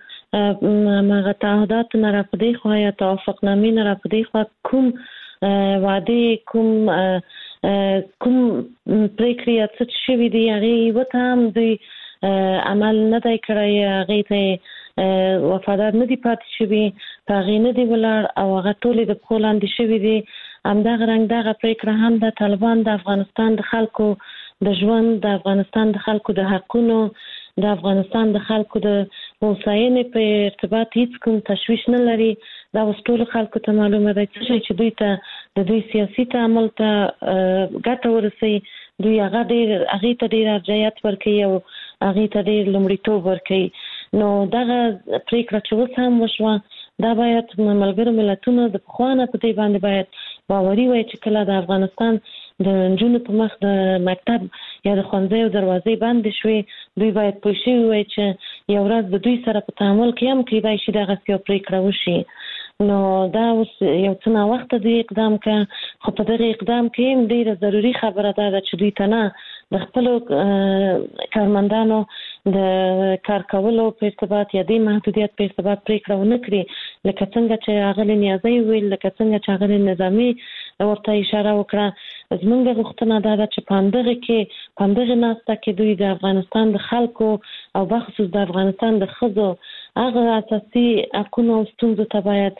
د مغه تعهدات نه راپدې خو یا توافقنامې نه راپدې خو کوم وعده کوم کوم پریکړه څه شوی دی هغه وته هم دی عمل نه دی کړی هغه ته وفادار نه دی پاتې شوی هغه نه دی ولر او هغه ټول د پولاند شوی دی همدغه رنګ دغه پریکړه هم د طالبان د افغانستان د خلکو د ژوند د افغانستان د خلکو د حقوقو د افغانستان د خلکو د هوساینې په ارتباط هیڅ کوم تشویش نه لري. دا وسټول خلکو ته معلومه ده چې دوی ته د دوی سیاسي تعامل ته ګټه ورسي دوی هغه ډیر هغه ته ډیر ارجحیت ورکوي او هغه ته ډیر لومړیتوب ورکوي. نو دغه پریکړه چې اوس هم وشوه دا باید ملګرو ملتونو د خوانه په دې باندې باید باوري وي چې کله د افغانستان د جنونو په مخ د مکتب یا د ښوونځي دروازې بند شوي دوی باید پوه شي وي چې یو ورځ د دوی سره په تعامل کې هم کېدای شي دغه یو پریکړه وشي. نو دا اوس یو څه نا وخت دی اقدام ک خو په دغه اقدام کې هم ډیره ضروری خبره ده چې دوی ته نه د خپل کارمندانو د کار کولو په ارتباط یا د محدودیت په ارتباط پریکړه ونه کړي لکه څنګه چې هغه نیازي ویل لکه څنګه چې هغه نظامی ورته اشاره وکړه. زمونږ غوښتنه ده چې پاندغه کې پاندغه ناسته کې دوی د افغانستان د خلکو او بخصوص د افغانستان د خزو هغه اساسي حقوقو او ستونزو ته باید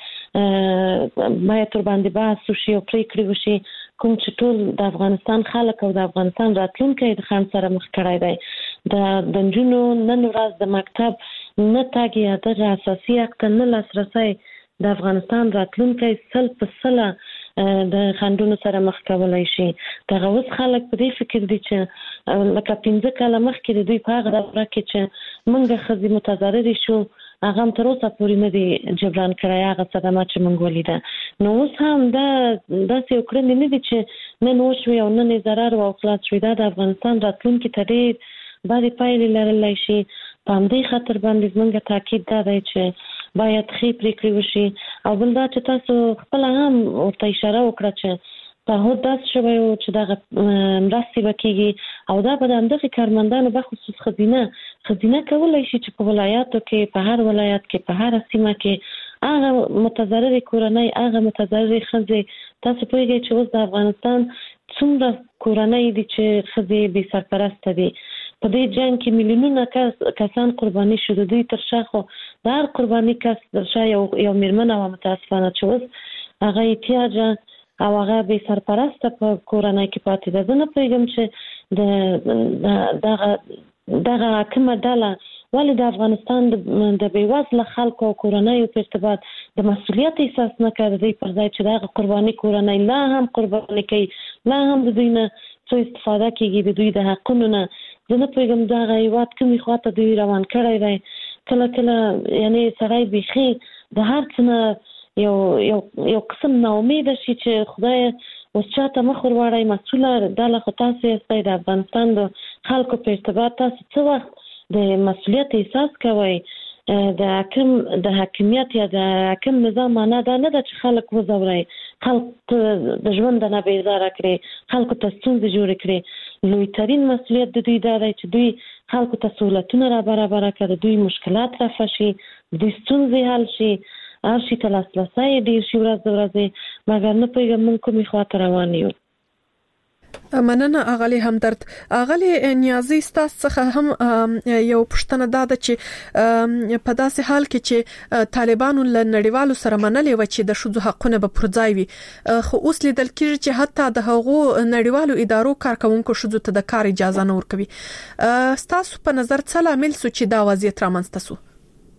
باید تر باندې بحث وشي او پریکړې وشي کوم چې ټول د افغانستان خلک او د افغانستان راتلونکي د خان سره مخ کړای دی. د دنجونو نن ورځ د مکتب نه تاګي د اساسي حق نه لاسرسي د افغانستان راتلونکي سل په سله د خندونو سره مخ کولای شي. دا اوس خلک په دې فکر دي چې لکه پنځه کاله مخکې د دوی په هغه دوره کې چې موږ خزي متضرر شو هغه تر اوسه پورې نه دی جبران کړی هغه صدمات چې موږ ولیده. نو اوس هم دا داسې وکړنې نه دي چې نن وشوي او نن ضرر او خلاص شوي. دا د افغانستان راتلونکي ته ډېر بدې پایلې لرلی شي. په همدې خاطر باندې زموږ تاکید دا دی چې باید ښې پریکړې وشي. او بل دا چې تاسو خپله هم ورته اشاره وکړه چې تعهد داسې شوی و چې دغه مرستې به کېږي او دا به د همدغې کارمندانو بخصوص خزینه خزینه کولی شي چې په ولایاتو کې په هر ولایت کې په هره سیمه کې هغه متضررې کورنۍ هغه متضررې ښځې تاسو پوهېږئ چې اوس د افغانستان څومره کورنۍ دي چې ښځې بې سرپرسته دي. په دې جنګ کې میلیونونه کس کسان قرباني شو. د دوی تر شا خو د هر قرباني کس تر شا یو یو میرمن وه متاسفانه چې اوس هغه احتیاجه او هغه بې سرپرسته په کورنۍ کې پاتې ده. زه نه پوهېږم چې دغه دغه کومه ډله ولې د افغانستان د بېوزله خلکو او کورنیو په ارتباط د مسؤلیت احساس نه کوي پر ځای چې دغه قرباني کورنۍ لا هم قرباني کوي لا هم د دوی نه څو استفاده کیږي د دوی د حقونو نه. زه نه پوهیږم دا غیوات کومې خواته دوی روان کړی دی. کله کله یعنی سړی بیخي د هر څه نه یو یو یو قسم ناامید شي چې خدای اوس چاته مخ ور واړی مسؤله دا له تاسو یاستئ د افغانستان د خلکو په ارتباط تاسو څه وخت د مسؤلیت احساس کوئ؟ د حاکم د حاکمیت یا د حاکم نظام معنا دا نه ده چې خلک وځوري، خلک د ژوند نه بیزاره کړي، خلکو ته ستونزې جوړې کړي. لوی ترين مسؤلیت د دوی دا دی چې دوی خلکو ته سہولتونه را برابر کړي، دوی مشکلات رفع شي، دوی ستونزې حل شي، هر شي ته لاسرسی ډیر شي ورځ ورځ. مګر نه پوهیږم موږ کومې خواته روان یو. مننه اغلی همدرد. اغلی نیازی ستاسو څخه هم یو پښتنه ده چې په داسې حال کې چې طالبانو له نړیوالو سره منلې و چې د شذو حقونه به پرځای وي، خو اوس لیدل کېږي چې حتی د هغو نړیوالو ادارو کارکونکو شذو ته د کار اجازه نه ورکوي. ستاسو په نظر څه لامل سو چې دا وضعیت رامنځته سو؟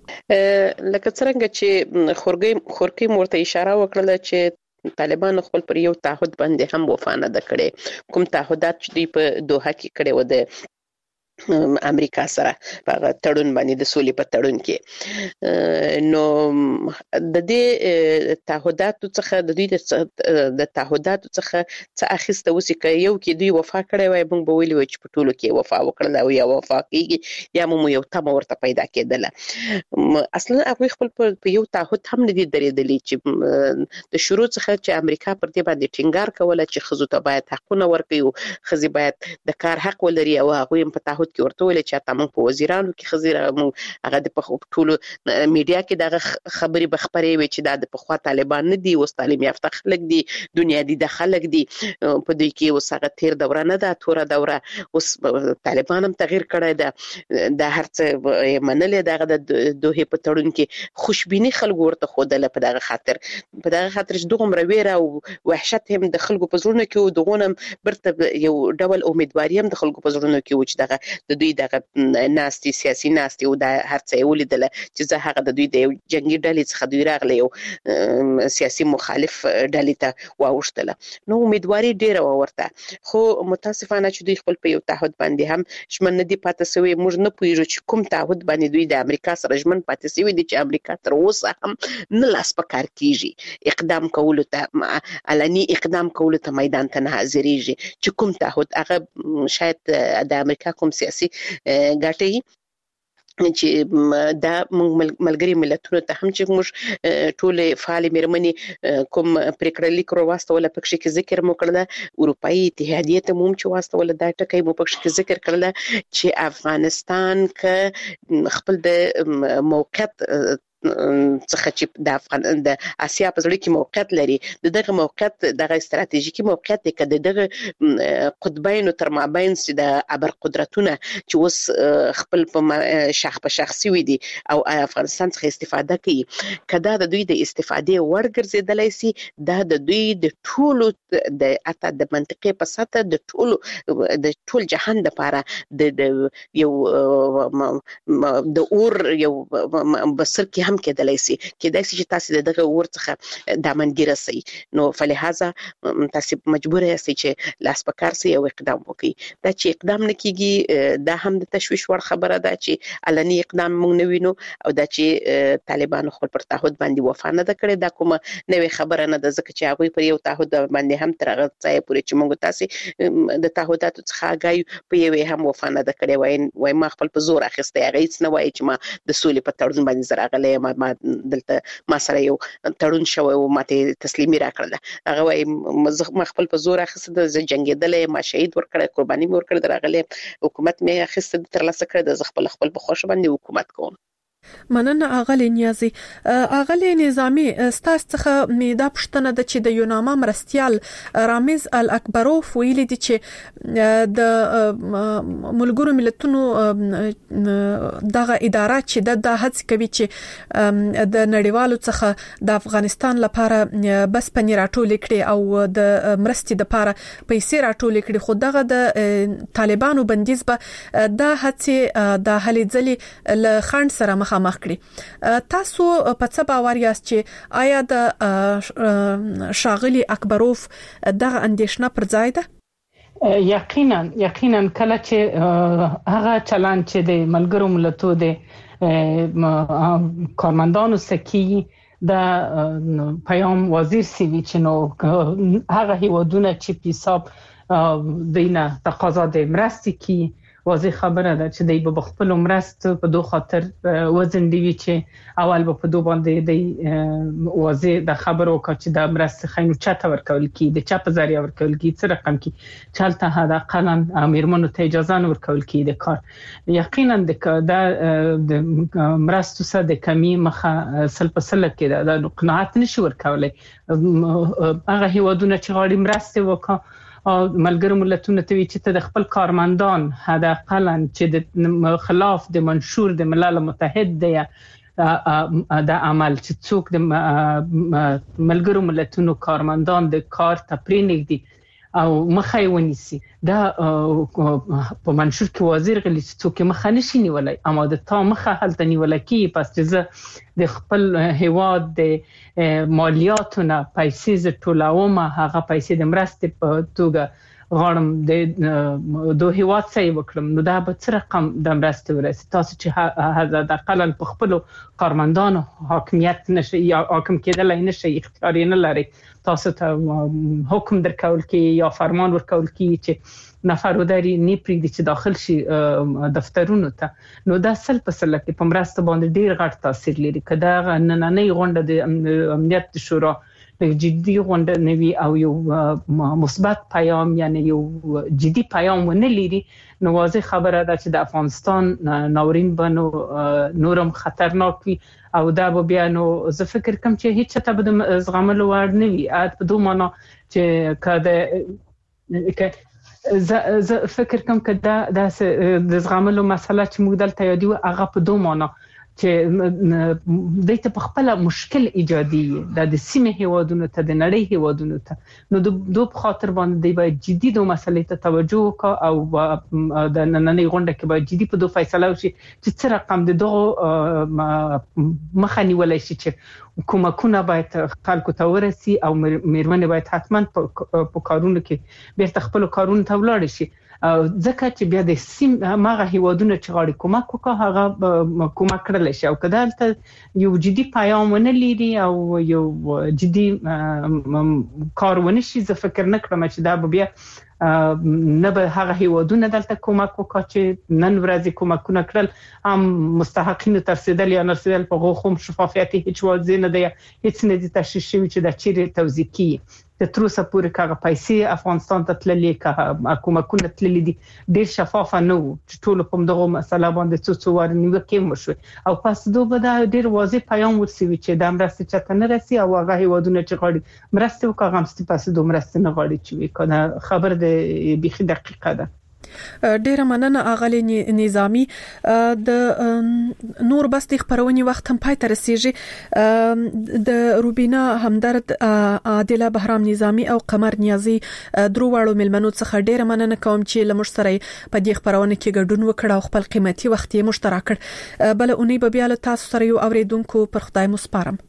لکه څنګه چې خورګي خورګي مورته اشاره وکړه چې طالبان خپل پر یو تعهد باندې هم وفا نه ده کړې، کوم تعهدات چې دوی په دوحه کې کړي و د امریکا سره په تړون باندې د سولې په تړون کې. نو د دې تعهداتو څخه د دوی د تعهداتو څخه څه اخیسته وسی کوي یو کې دوی وفا کړي وای، موږ به ویلو چې په ټولو کې وفا وکړل او یا وفا کیږي یا مو یو تم ورته پیدا کېدله. اصلا هغه خپل په یو تعهد هم نه دي درېدلی چې د شروع څخه چې امریکا پر دې باندې ټینګار کوله چې خزو ته باید حقونه ورکړي او خزي باید د کار حق ولري او هغه هم په تعهد کې ورته ویل چې تاسو په وزیرانو کې خزیره هغه د ټولو میډیا کې دغه خبري بخبري وي چې دا د پخوا طالبان نه دي، اوس تعلیم یافته خلک دي، دنیا دي د خلک دي، په دوی کې اوس هغه تیر دوره نه ده، توره دوره. اوس طالبان هم تغییر کړی ده، د هر څه منلې دغه د دوه په تړون کې خوشبيني خلک ورته خودله په دغه خاطر په دغه خاطر چې دغه مرویره او وحشت هم د خلکو په زړونو کې او دغه برته یو ډول امیدواري هم د خلکو په زړونو کې و چې دغه د دوی دغه ناستي سیاسي ناستي او د هر څه ولیدل چې زه هغه د دوی د جنگي ډلې څخه دوی راغلی او سیاسي مخالف ډلې ته واوښتله. نو امیدواري ډیره ورته، خو متاسفانه چې دوی خپل په یو تعهد باندې هم ژمن نه دي پاتې سوی. موږ نه پوهیږو چې کوم تعهد باندې دوی د امریکا سره ژمن پاتې سوی دي چې امریکا تر اوسه هم نه لاس په کار کیږي اقدام کولو ته، علني اقدام کولو ته میدان ته نه حاضرېږي چې کوم تعهد هغه شاید د امریکا کوم سیاسي ګټي چې دا ملګری ملتونو ته هم چې موږ ټول فعال مېرمنې کوم پریکړه لیکرو واستوله پکې کې ذکر مو کړل، اروپאי اتحادیه ته موږ چې واستوله دا ټکی مو پکې کې ذکر کړل چې افغانستان ک خپل د موقعیت څخه چې د افغان د اسیا په ځړ کې موقعیت لري، د دغه موقعیت دغه استراتیژیکي موقعیت دی کده دغه قطبین تر مابین چې د ابر قدرتونه چې اوس خپل په شخ په شخصي وي دي او افغانستان څخه استفاده کوي، کدا د دوی د استفادې وړ ګرځیدلای سي دا د دوی د ټولو د اته د منطقې په ساته د ټولو د ټول جهان لپاره د یو د اور یو بسر کې هم کېدلای شي کېدای شي چې تاسو دغه ور څخه دامنګیره سي. نو فلهذا تاسو مجبور یاست چې لاس پکار سي او اقدام وکړي. دا چې اقدام نکېږي دا هم د تشويش ور خبره ده چې علني اقدام مونږ نه وینو او دا چې طالبان خپل پر تعهد باندې وفا نه کړي دا کومه نوې خبره نه ده، ځکه چې هغه پر یو تعهد باندې هم تر هغه ځای پورې چې مونږ تاسو د تعهداتو څخه غاي په یوې هم وفا نه کړي وای وای ما خپل په زور اخیسته هغه هیڅ نه وای چې ما د سولې په تړون باندې زراغله ما دلته ما سره یو تړون شوی او ماته تسلیمي راکړه، هغه وای ما خپل په زور اخیسته د جنگیدلې ما شهید ورکړه قرباني مې ورکړه دراغله حکومت مې اخیسته تر لاسه کړ د خپل خپل په خوښ باندې حکومت کوم. مننه اغلی نیازی. اغلی نظامی ستاسو څخه مې دا پوښتنه ده چې د یوناما مرستيال رامیز الاکبروف ویلي دي چې د ملګرو ملتونو دغه اداره چې د هڅه کوي چې د نړیوالو څخه د افغانستان لپاره بس پنی راټول کړي او د مرستې لپاره پیسې راټول کړي، خو دغه د طالبانو بندیز به د هڅه د هلي ځلې له خان سره مخ مخ کړی. تاسو په څه باور یاست چې آیا د شاغلی اکبروف دغه اندیشنه پر ځای ده؟ یقینا یقینا کله چې هغه چلان چې د ملګرو ملتونو د کارمندانو سکی د پیام وزیر سیوی چې نو هغه هیوادونه چې په حساب دینه تقاضا د مرستې کی واضح خبره ده چې د بخپل مرست په دوه خاطر وزن دی چې اول په دوه باندې د واضح د خبرو کا چې د مرست خینو چاته ورکول کی د چا په ذریعہ ورکول کی څه رقم کی چلته هدا قانون امیرمنو ته اجازه نه ورکول کی د کار یقینا د مرست سره د کمی مخه سل په سل کې د قناعت نشي ورکولای هغه هیوادونه چې غواړي مرست وکړي ملګرو ملتونو ته چې ته د خپل کارمندان هدا قلن چې د خلاف د منشور د ملل متحد دی د عمل چې څوک د ملګرو ملتونو کارمندان د کار تپرینګ دي او مخه ونیسي دا په منشور کې وزیر غلی چې څوک مخه نشي نیولای اما د تا مخه هلته نیولای کی پس چې د خپل هواد د مالیاتونه پیسې ز ټولومه هغه پیسې د مرستې په توګه غواړم د دوه هواد څخه وکړم نو دا به څه رقم د مرستې ورسي تاسو چې د اقل په خپل کارمندانو حاکمیت نشي یا حاکم کېدل نشي اختیار نه لري تاسو ته حکم درکول کې یا فرمان ورکول کې چې نفر وداري نه پریږدي چې داخل شي دفترونو ته نو دا سل په سل کې په مرسته باندې ډیر غټ تاثیر لري کدا نن نه غونډه د امنیت شورا د جدي غونډه نوي او یو مثبت پیام یعنی یو جدي پیام ونه لري نو واضح خبره ده چې د افغانستان ناورین بنو نورم خطرناک وي او دا به بیا نو زه فکر کوم چې هیڅ ته به زغملو وړ نه وي اته په دوه معنا چې کده زه فکر کوم کدا د زغملو مسله چې موږ دلته یادو هغه په دوه معنا چې دایته په خپل مشکل ایجادي د سیمه هیوادونو ته د نړۍ هیوادونو ته نو د دوه خاطر باندې دی باید جدي د مسلې ته توجه وکړي او د نننۍ غونډه کې باید جدي په دوه فیصله وشي چې څه رقم د دغه مخنیولای شي چې کومکونه باید خلکو ته ورسي او میرمنې باید حتما په کارونو کې بیرته خپل کارونو ته ولاړ شي ځکه چې بیا د سیم ماغه هیوادونه چې غواړي کومک وکړي هغه کومک کړل شي او کله یو جدي پیام ونه لري او یو جدي کار ونه شي زه فکر نه کوم چې دا بیا نه به هغه هیوادونه دلته کومک وکړي چې نن ورځ کومکونه کړل هم مستحقین ترسیدل یا نرسیدل په غوښم شفافیت هیڅ واضح نه دی هیڅ نه دي تشریح شوی چې د چیرې توزیع کی د تروسه پورې کاغه پیسې افغانستان ته تللې کا کومکونه تللې دي ډیر شفاف نه وو چې ټول په دغه مسله باندې څه څه ورنیو کې مشو او پس دوه به ډیر واضح پیغام ورسوي چې د مرستې چته نه راسي او هغه هیوادونه چې غواړي مرستې وکړي غمستې پس دوه مرستې نه غواړي چې وي کنه خبر د بيخي دقیقه ده ډیره مننه اغلی نظامی د نور بس د خبرونې وخت هم پای ته رسیږي د روبینا همدرد عادله بهرام نظامی او قمر نیازی درو واړو ملمنو څخه ډیره مننه کوم چې لمر سره په دې خبرونه کې ګډون وکړ او خپل قیمتي وخت یې مشترک کړ بل اونۍ به بیا له تاسو سره یو اوریدونکو پر خدای مسپارم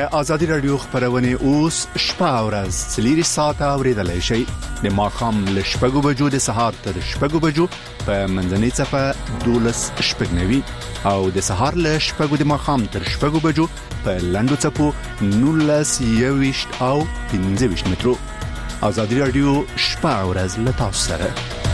ازادي رادیو خبرونه اوس شپه او ورځ څلور ساعته اوریدلای شئ د ماقام له شپږو بجو د سهار تر شپږو بجو په منځنۍ صفه دولس شپږنوي او د سهار له شپږو د ماقام تر شپږو بجو په لاندو صفو نولس یويشت او پنځه ویشت مترو. ازادي رادیو شپه او ورځ له تاسو سره.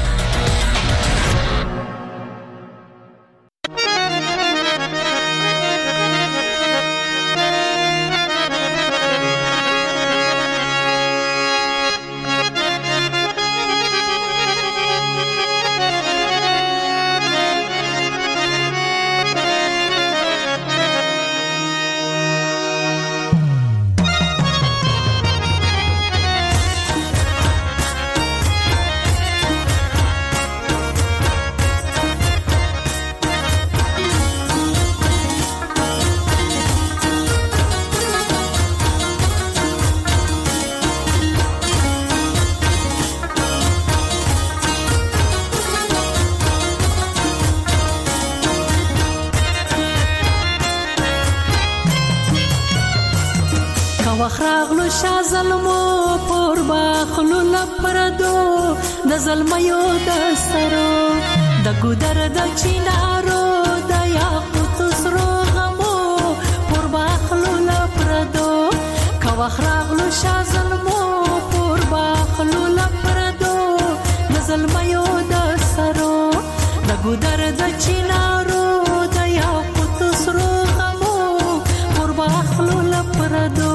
وخراغلو شازلمو پر باخلو لپردو د زلمیو د سرو د ګودر د چینارو د یاقوت سرو غمو پر باخلو لپردو کا وخراغلو شازلمو پر باخلو لپردو د زلمیو د سرو د ګودر د چینارو د یاقوت سرو غمو پر باخلو لپردو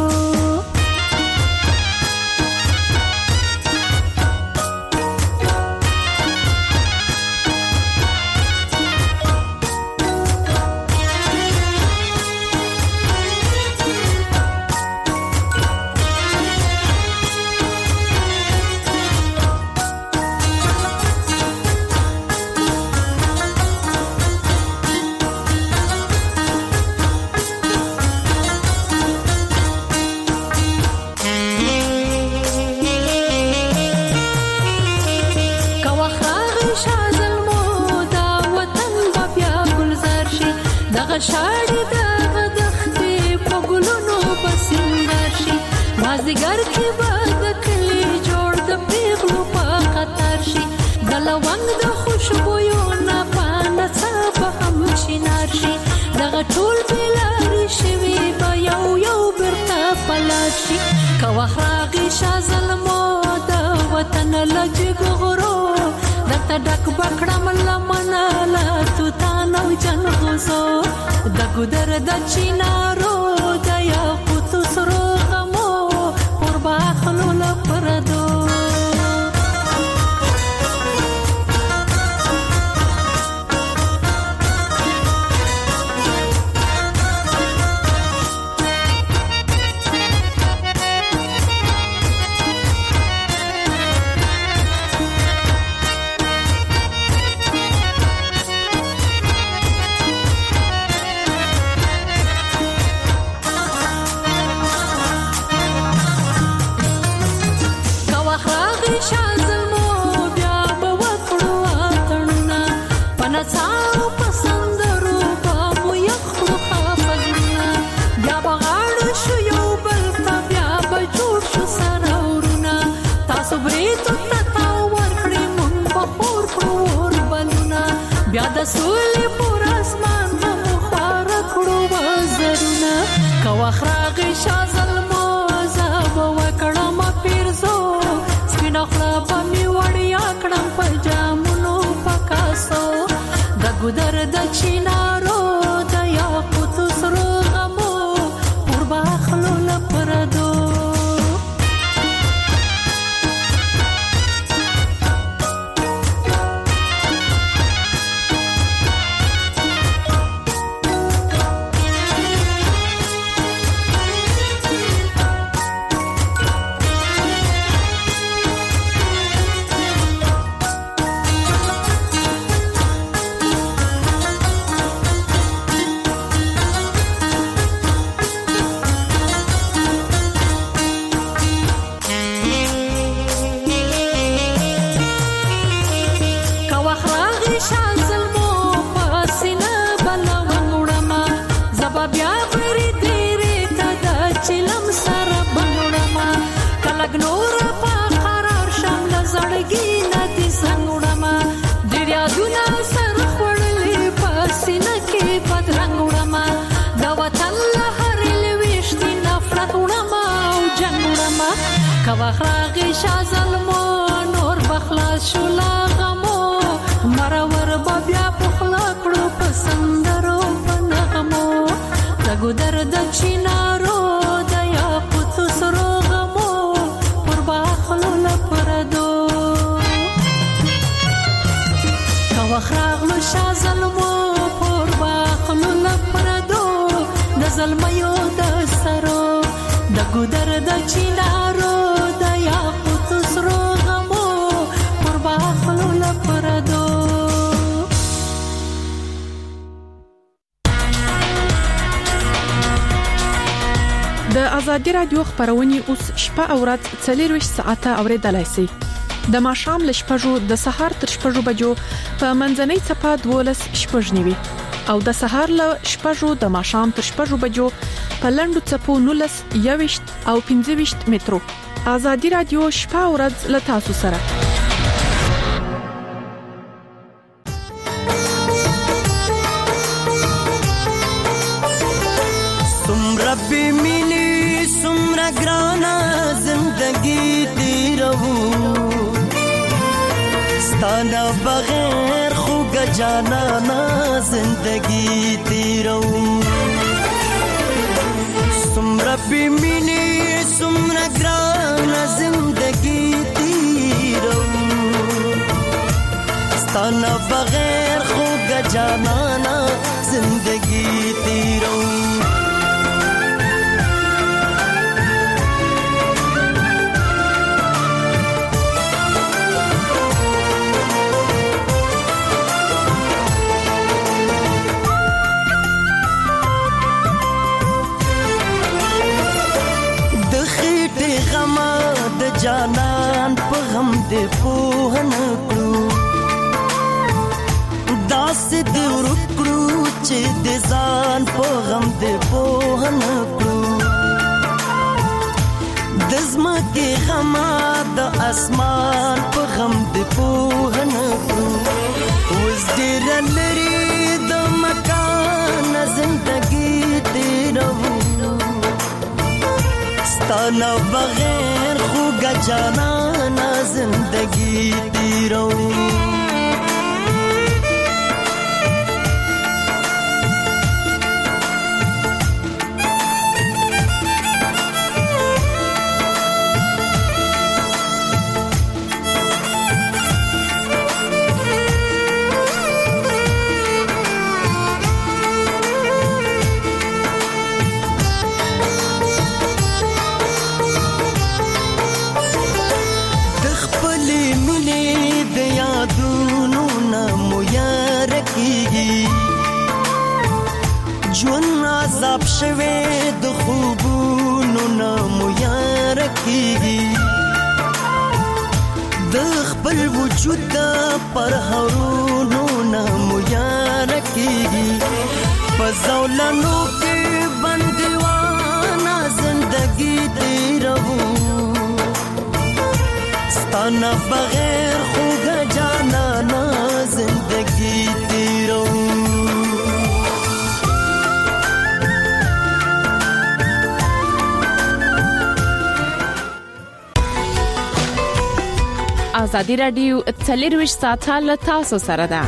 شاړې د دښتې په ګلونو پسندر شي مازدیګر کې به د کلي جوړ د پیغلو په قطار شي د لونګ د خوشبویو نه په نڅا به هم چینار شي دغه ټول بېلارې شوي به یو یو بیرته په لار شي که وخت راغی شاه زلمو د وطن له جګغرو درته ډک به کړم لمنه له توتان او جنغوزو د ګودر د چینارو د یاقوتو سرو غمو پر باخلو لپردو سولې پر اسمان هم خوار کړو وزرونه که وخت راغی شاه زلمو زه به وکړم پیرزو سپینه خوله به مې وړیا کړم په جامونو په کاسو د ګودر د چینارو د یاقوتو سرو غمو پر باخلو لپردو کوا خراغي شازلمو نور بخلاص شولا غمو مرور بیا پخلا کړو پسندرو پنغمو دغه درد چینارو د یاقوت سرو غمو پر باخلو لپردو کوا خراغلو شازلمو پر باخلو لپردو د زلمیو د سرو دغه درد چینارو د یاقوت سرو غمو پر باخلو لپردو د ازادي رادیو خبرونه اوس شپه او ورځ څلور ساعته اوریدلای شئ د ماښام ل شپږو د سهار تر شپږو بجو په منځنۍ صفه دولس شپږنیوي او د سهار ل شپږو د ماښام تر شپږو بجو په لندو صفو نولس یويشت او پنځه ویشت مترو ازادي رادیو شپه او ورځ ل تاسو سره ربي ميني سمرا گرانا زندگی تیرو ستانا بغیر خوگ جانانا زندگی تیرو سم ربي ميني سمرا گرانا زندگی تیرو ستانا بغیر خوگ جانانا زندگی تیرو جانان په غم دې په نکړو داس دې ورکړو چې دې ځان په غم دې په نکړو دزما کې غم د اسمان په غم دې په نکړو وز دې لري د مکان زندگی دې رو ستانا بغیر خوگا جانانا زندگی تیرو جون عذاب شوه د خوبونو نامو یار کیږي د خپل وجود پر هرونو نامو یار کیږي پزولانو کې بندیوانا زندگی تیرو ستانا بغیر خوگا جانانا زندگی تیرو ازادي رادیو څلور ساعته ل تاسو سره ده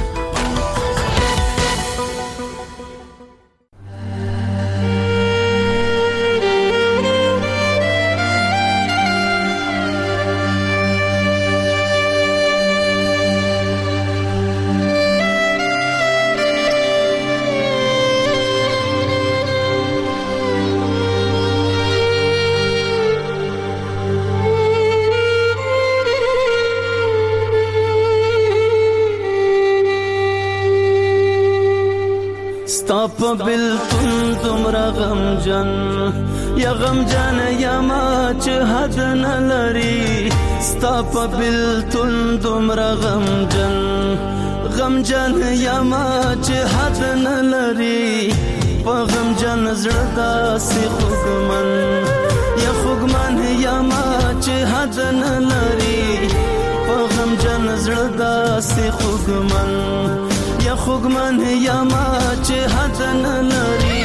ستاپ بالکل تمرا غم جن یا غم جن یا ما چې حد نه لري ستاپ بالکل تمرا غم جن غم جن یا ما چې حد نه لري په غم جن زړه داسې خوګمن یا خوګمن یا ما چې حد نه لري په غم جن زړه داسې خوګمن یا خوګمن یا ما چې حد نه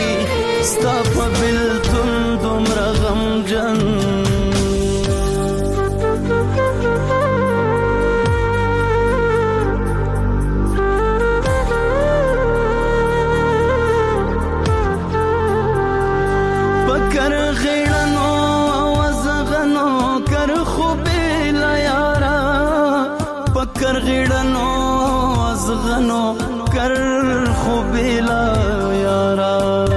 لري ستا په بلتون دومره غمجن پکر غیړنو ازغنو کر خو بیلا یارا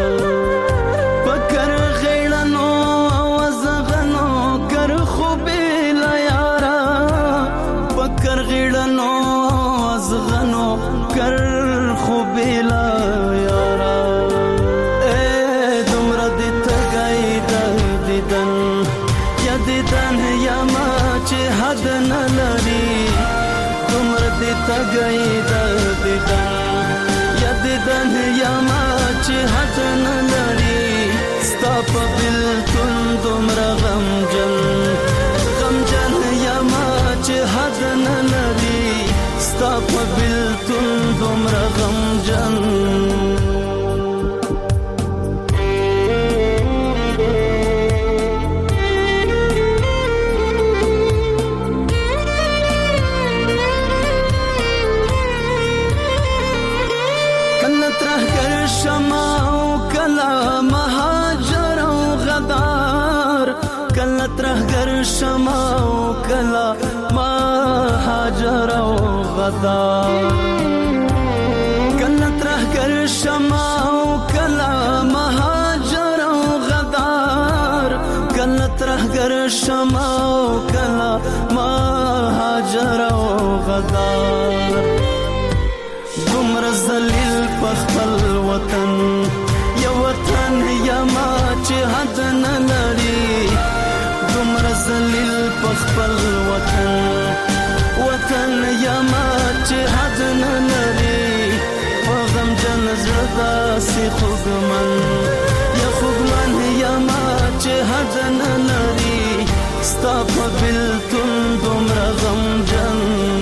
پکر غیړنو ازغنو کر خو بیلا یارا پکر غیړنو ازغنو کر خو بیلا یارا اے دمر دې تګای د دیدن یا دیدن یا ما چې حد نه لري دمر دې تګای د دیدن یا دیدن یا ما چې حد نه لري ستا په بلتون دمر غمجن غمجن یا ما چې حد نه لري ستا په بلتون دمر غمجن ترهګر شمع او کلا ما هاجر او غدار کله ترهګر شمع او کلا ما هاجر او غدار کله ترهګر شمع او کلا ما هاجر او غدار دومره ذلیل په خپل وطن یا وطن یا ما چې حد نه لري دومره ذلیل په خپل وطن وطن یا ما چې حد نه لري په غمجن زړه داسې خوږمن یا خوږمن یا ما چې حد نه لري ستا په بلتون دومره غمجن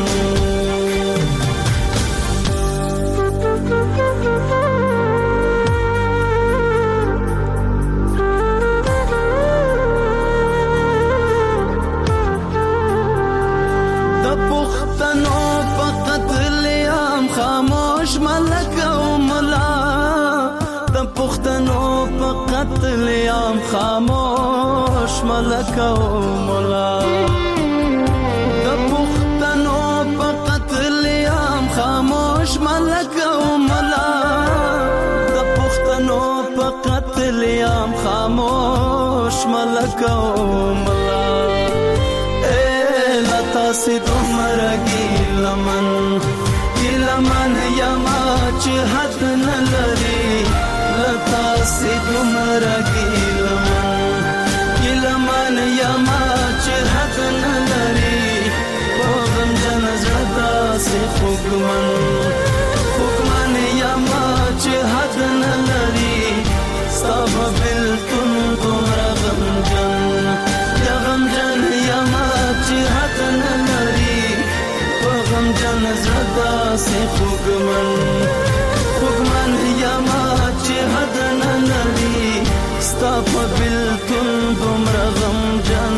قتل عام خاموش ملک او مولا د پښتنو په قتل عام خاموش ملک او مولا د پښتنو په قتل عام خاموش ملک او مولا اے لتا سي دومره ګیلمن ګیلمن یما چې حد نه لري لتا سي دومره ګیلمن ګیلمن یما چې حد نه لري په غمجن زړه داسې خوږمن خوږمن یما چې حد نه لري ستا په بلتون دومره غمجن یا غمجن یما چې حد نه لري په غمجن زړه داسې خوږمن خوږمن یما چې حد نه لري ستا په بلتون دومره غمجن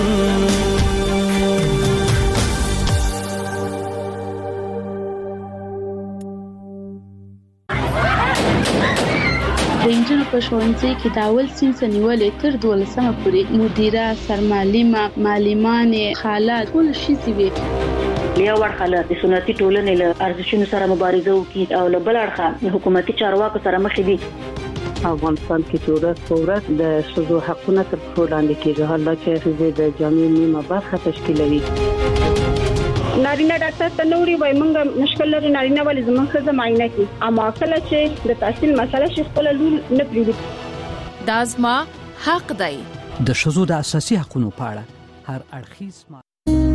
د انجنونو په ښوونځي کې د اول صنف نیولې تر دولسمه پورې مدیره سرمعلمه معلمانې حالات ټول شي وي یو ورخه د سنتي ټولنې له ارزښتونو سره مبارزه وکړي او له بل اړخه حکومتي چارواکو سره مخ دي افغانستان کې چې ورځ په ورځ د ښځو حقونه تر پښو لاندې کېږي حالا چې ښځې د جامعې نیمه برخه تشکیلوي نارینه ډاکټر ته نوري وای مونږ مشکل لري نارینه ولې زموږ ښځه معاینه کوي اما کله چې د تحصیل مسله شي خپل لور نه پریږدي دا زما حق دی د ښځو د اساسي حقوقو په اړه هر اړخیز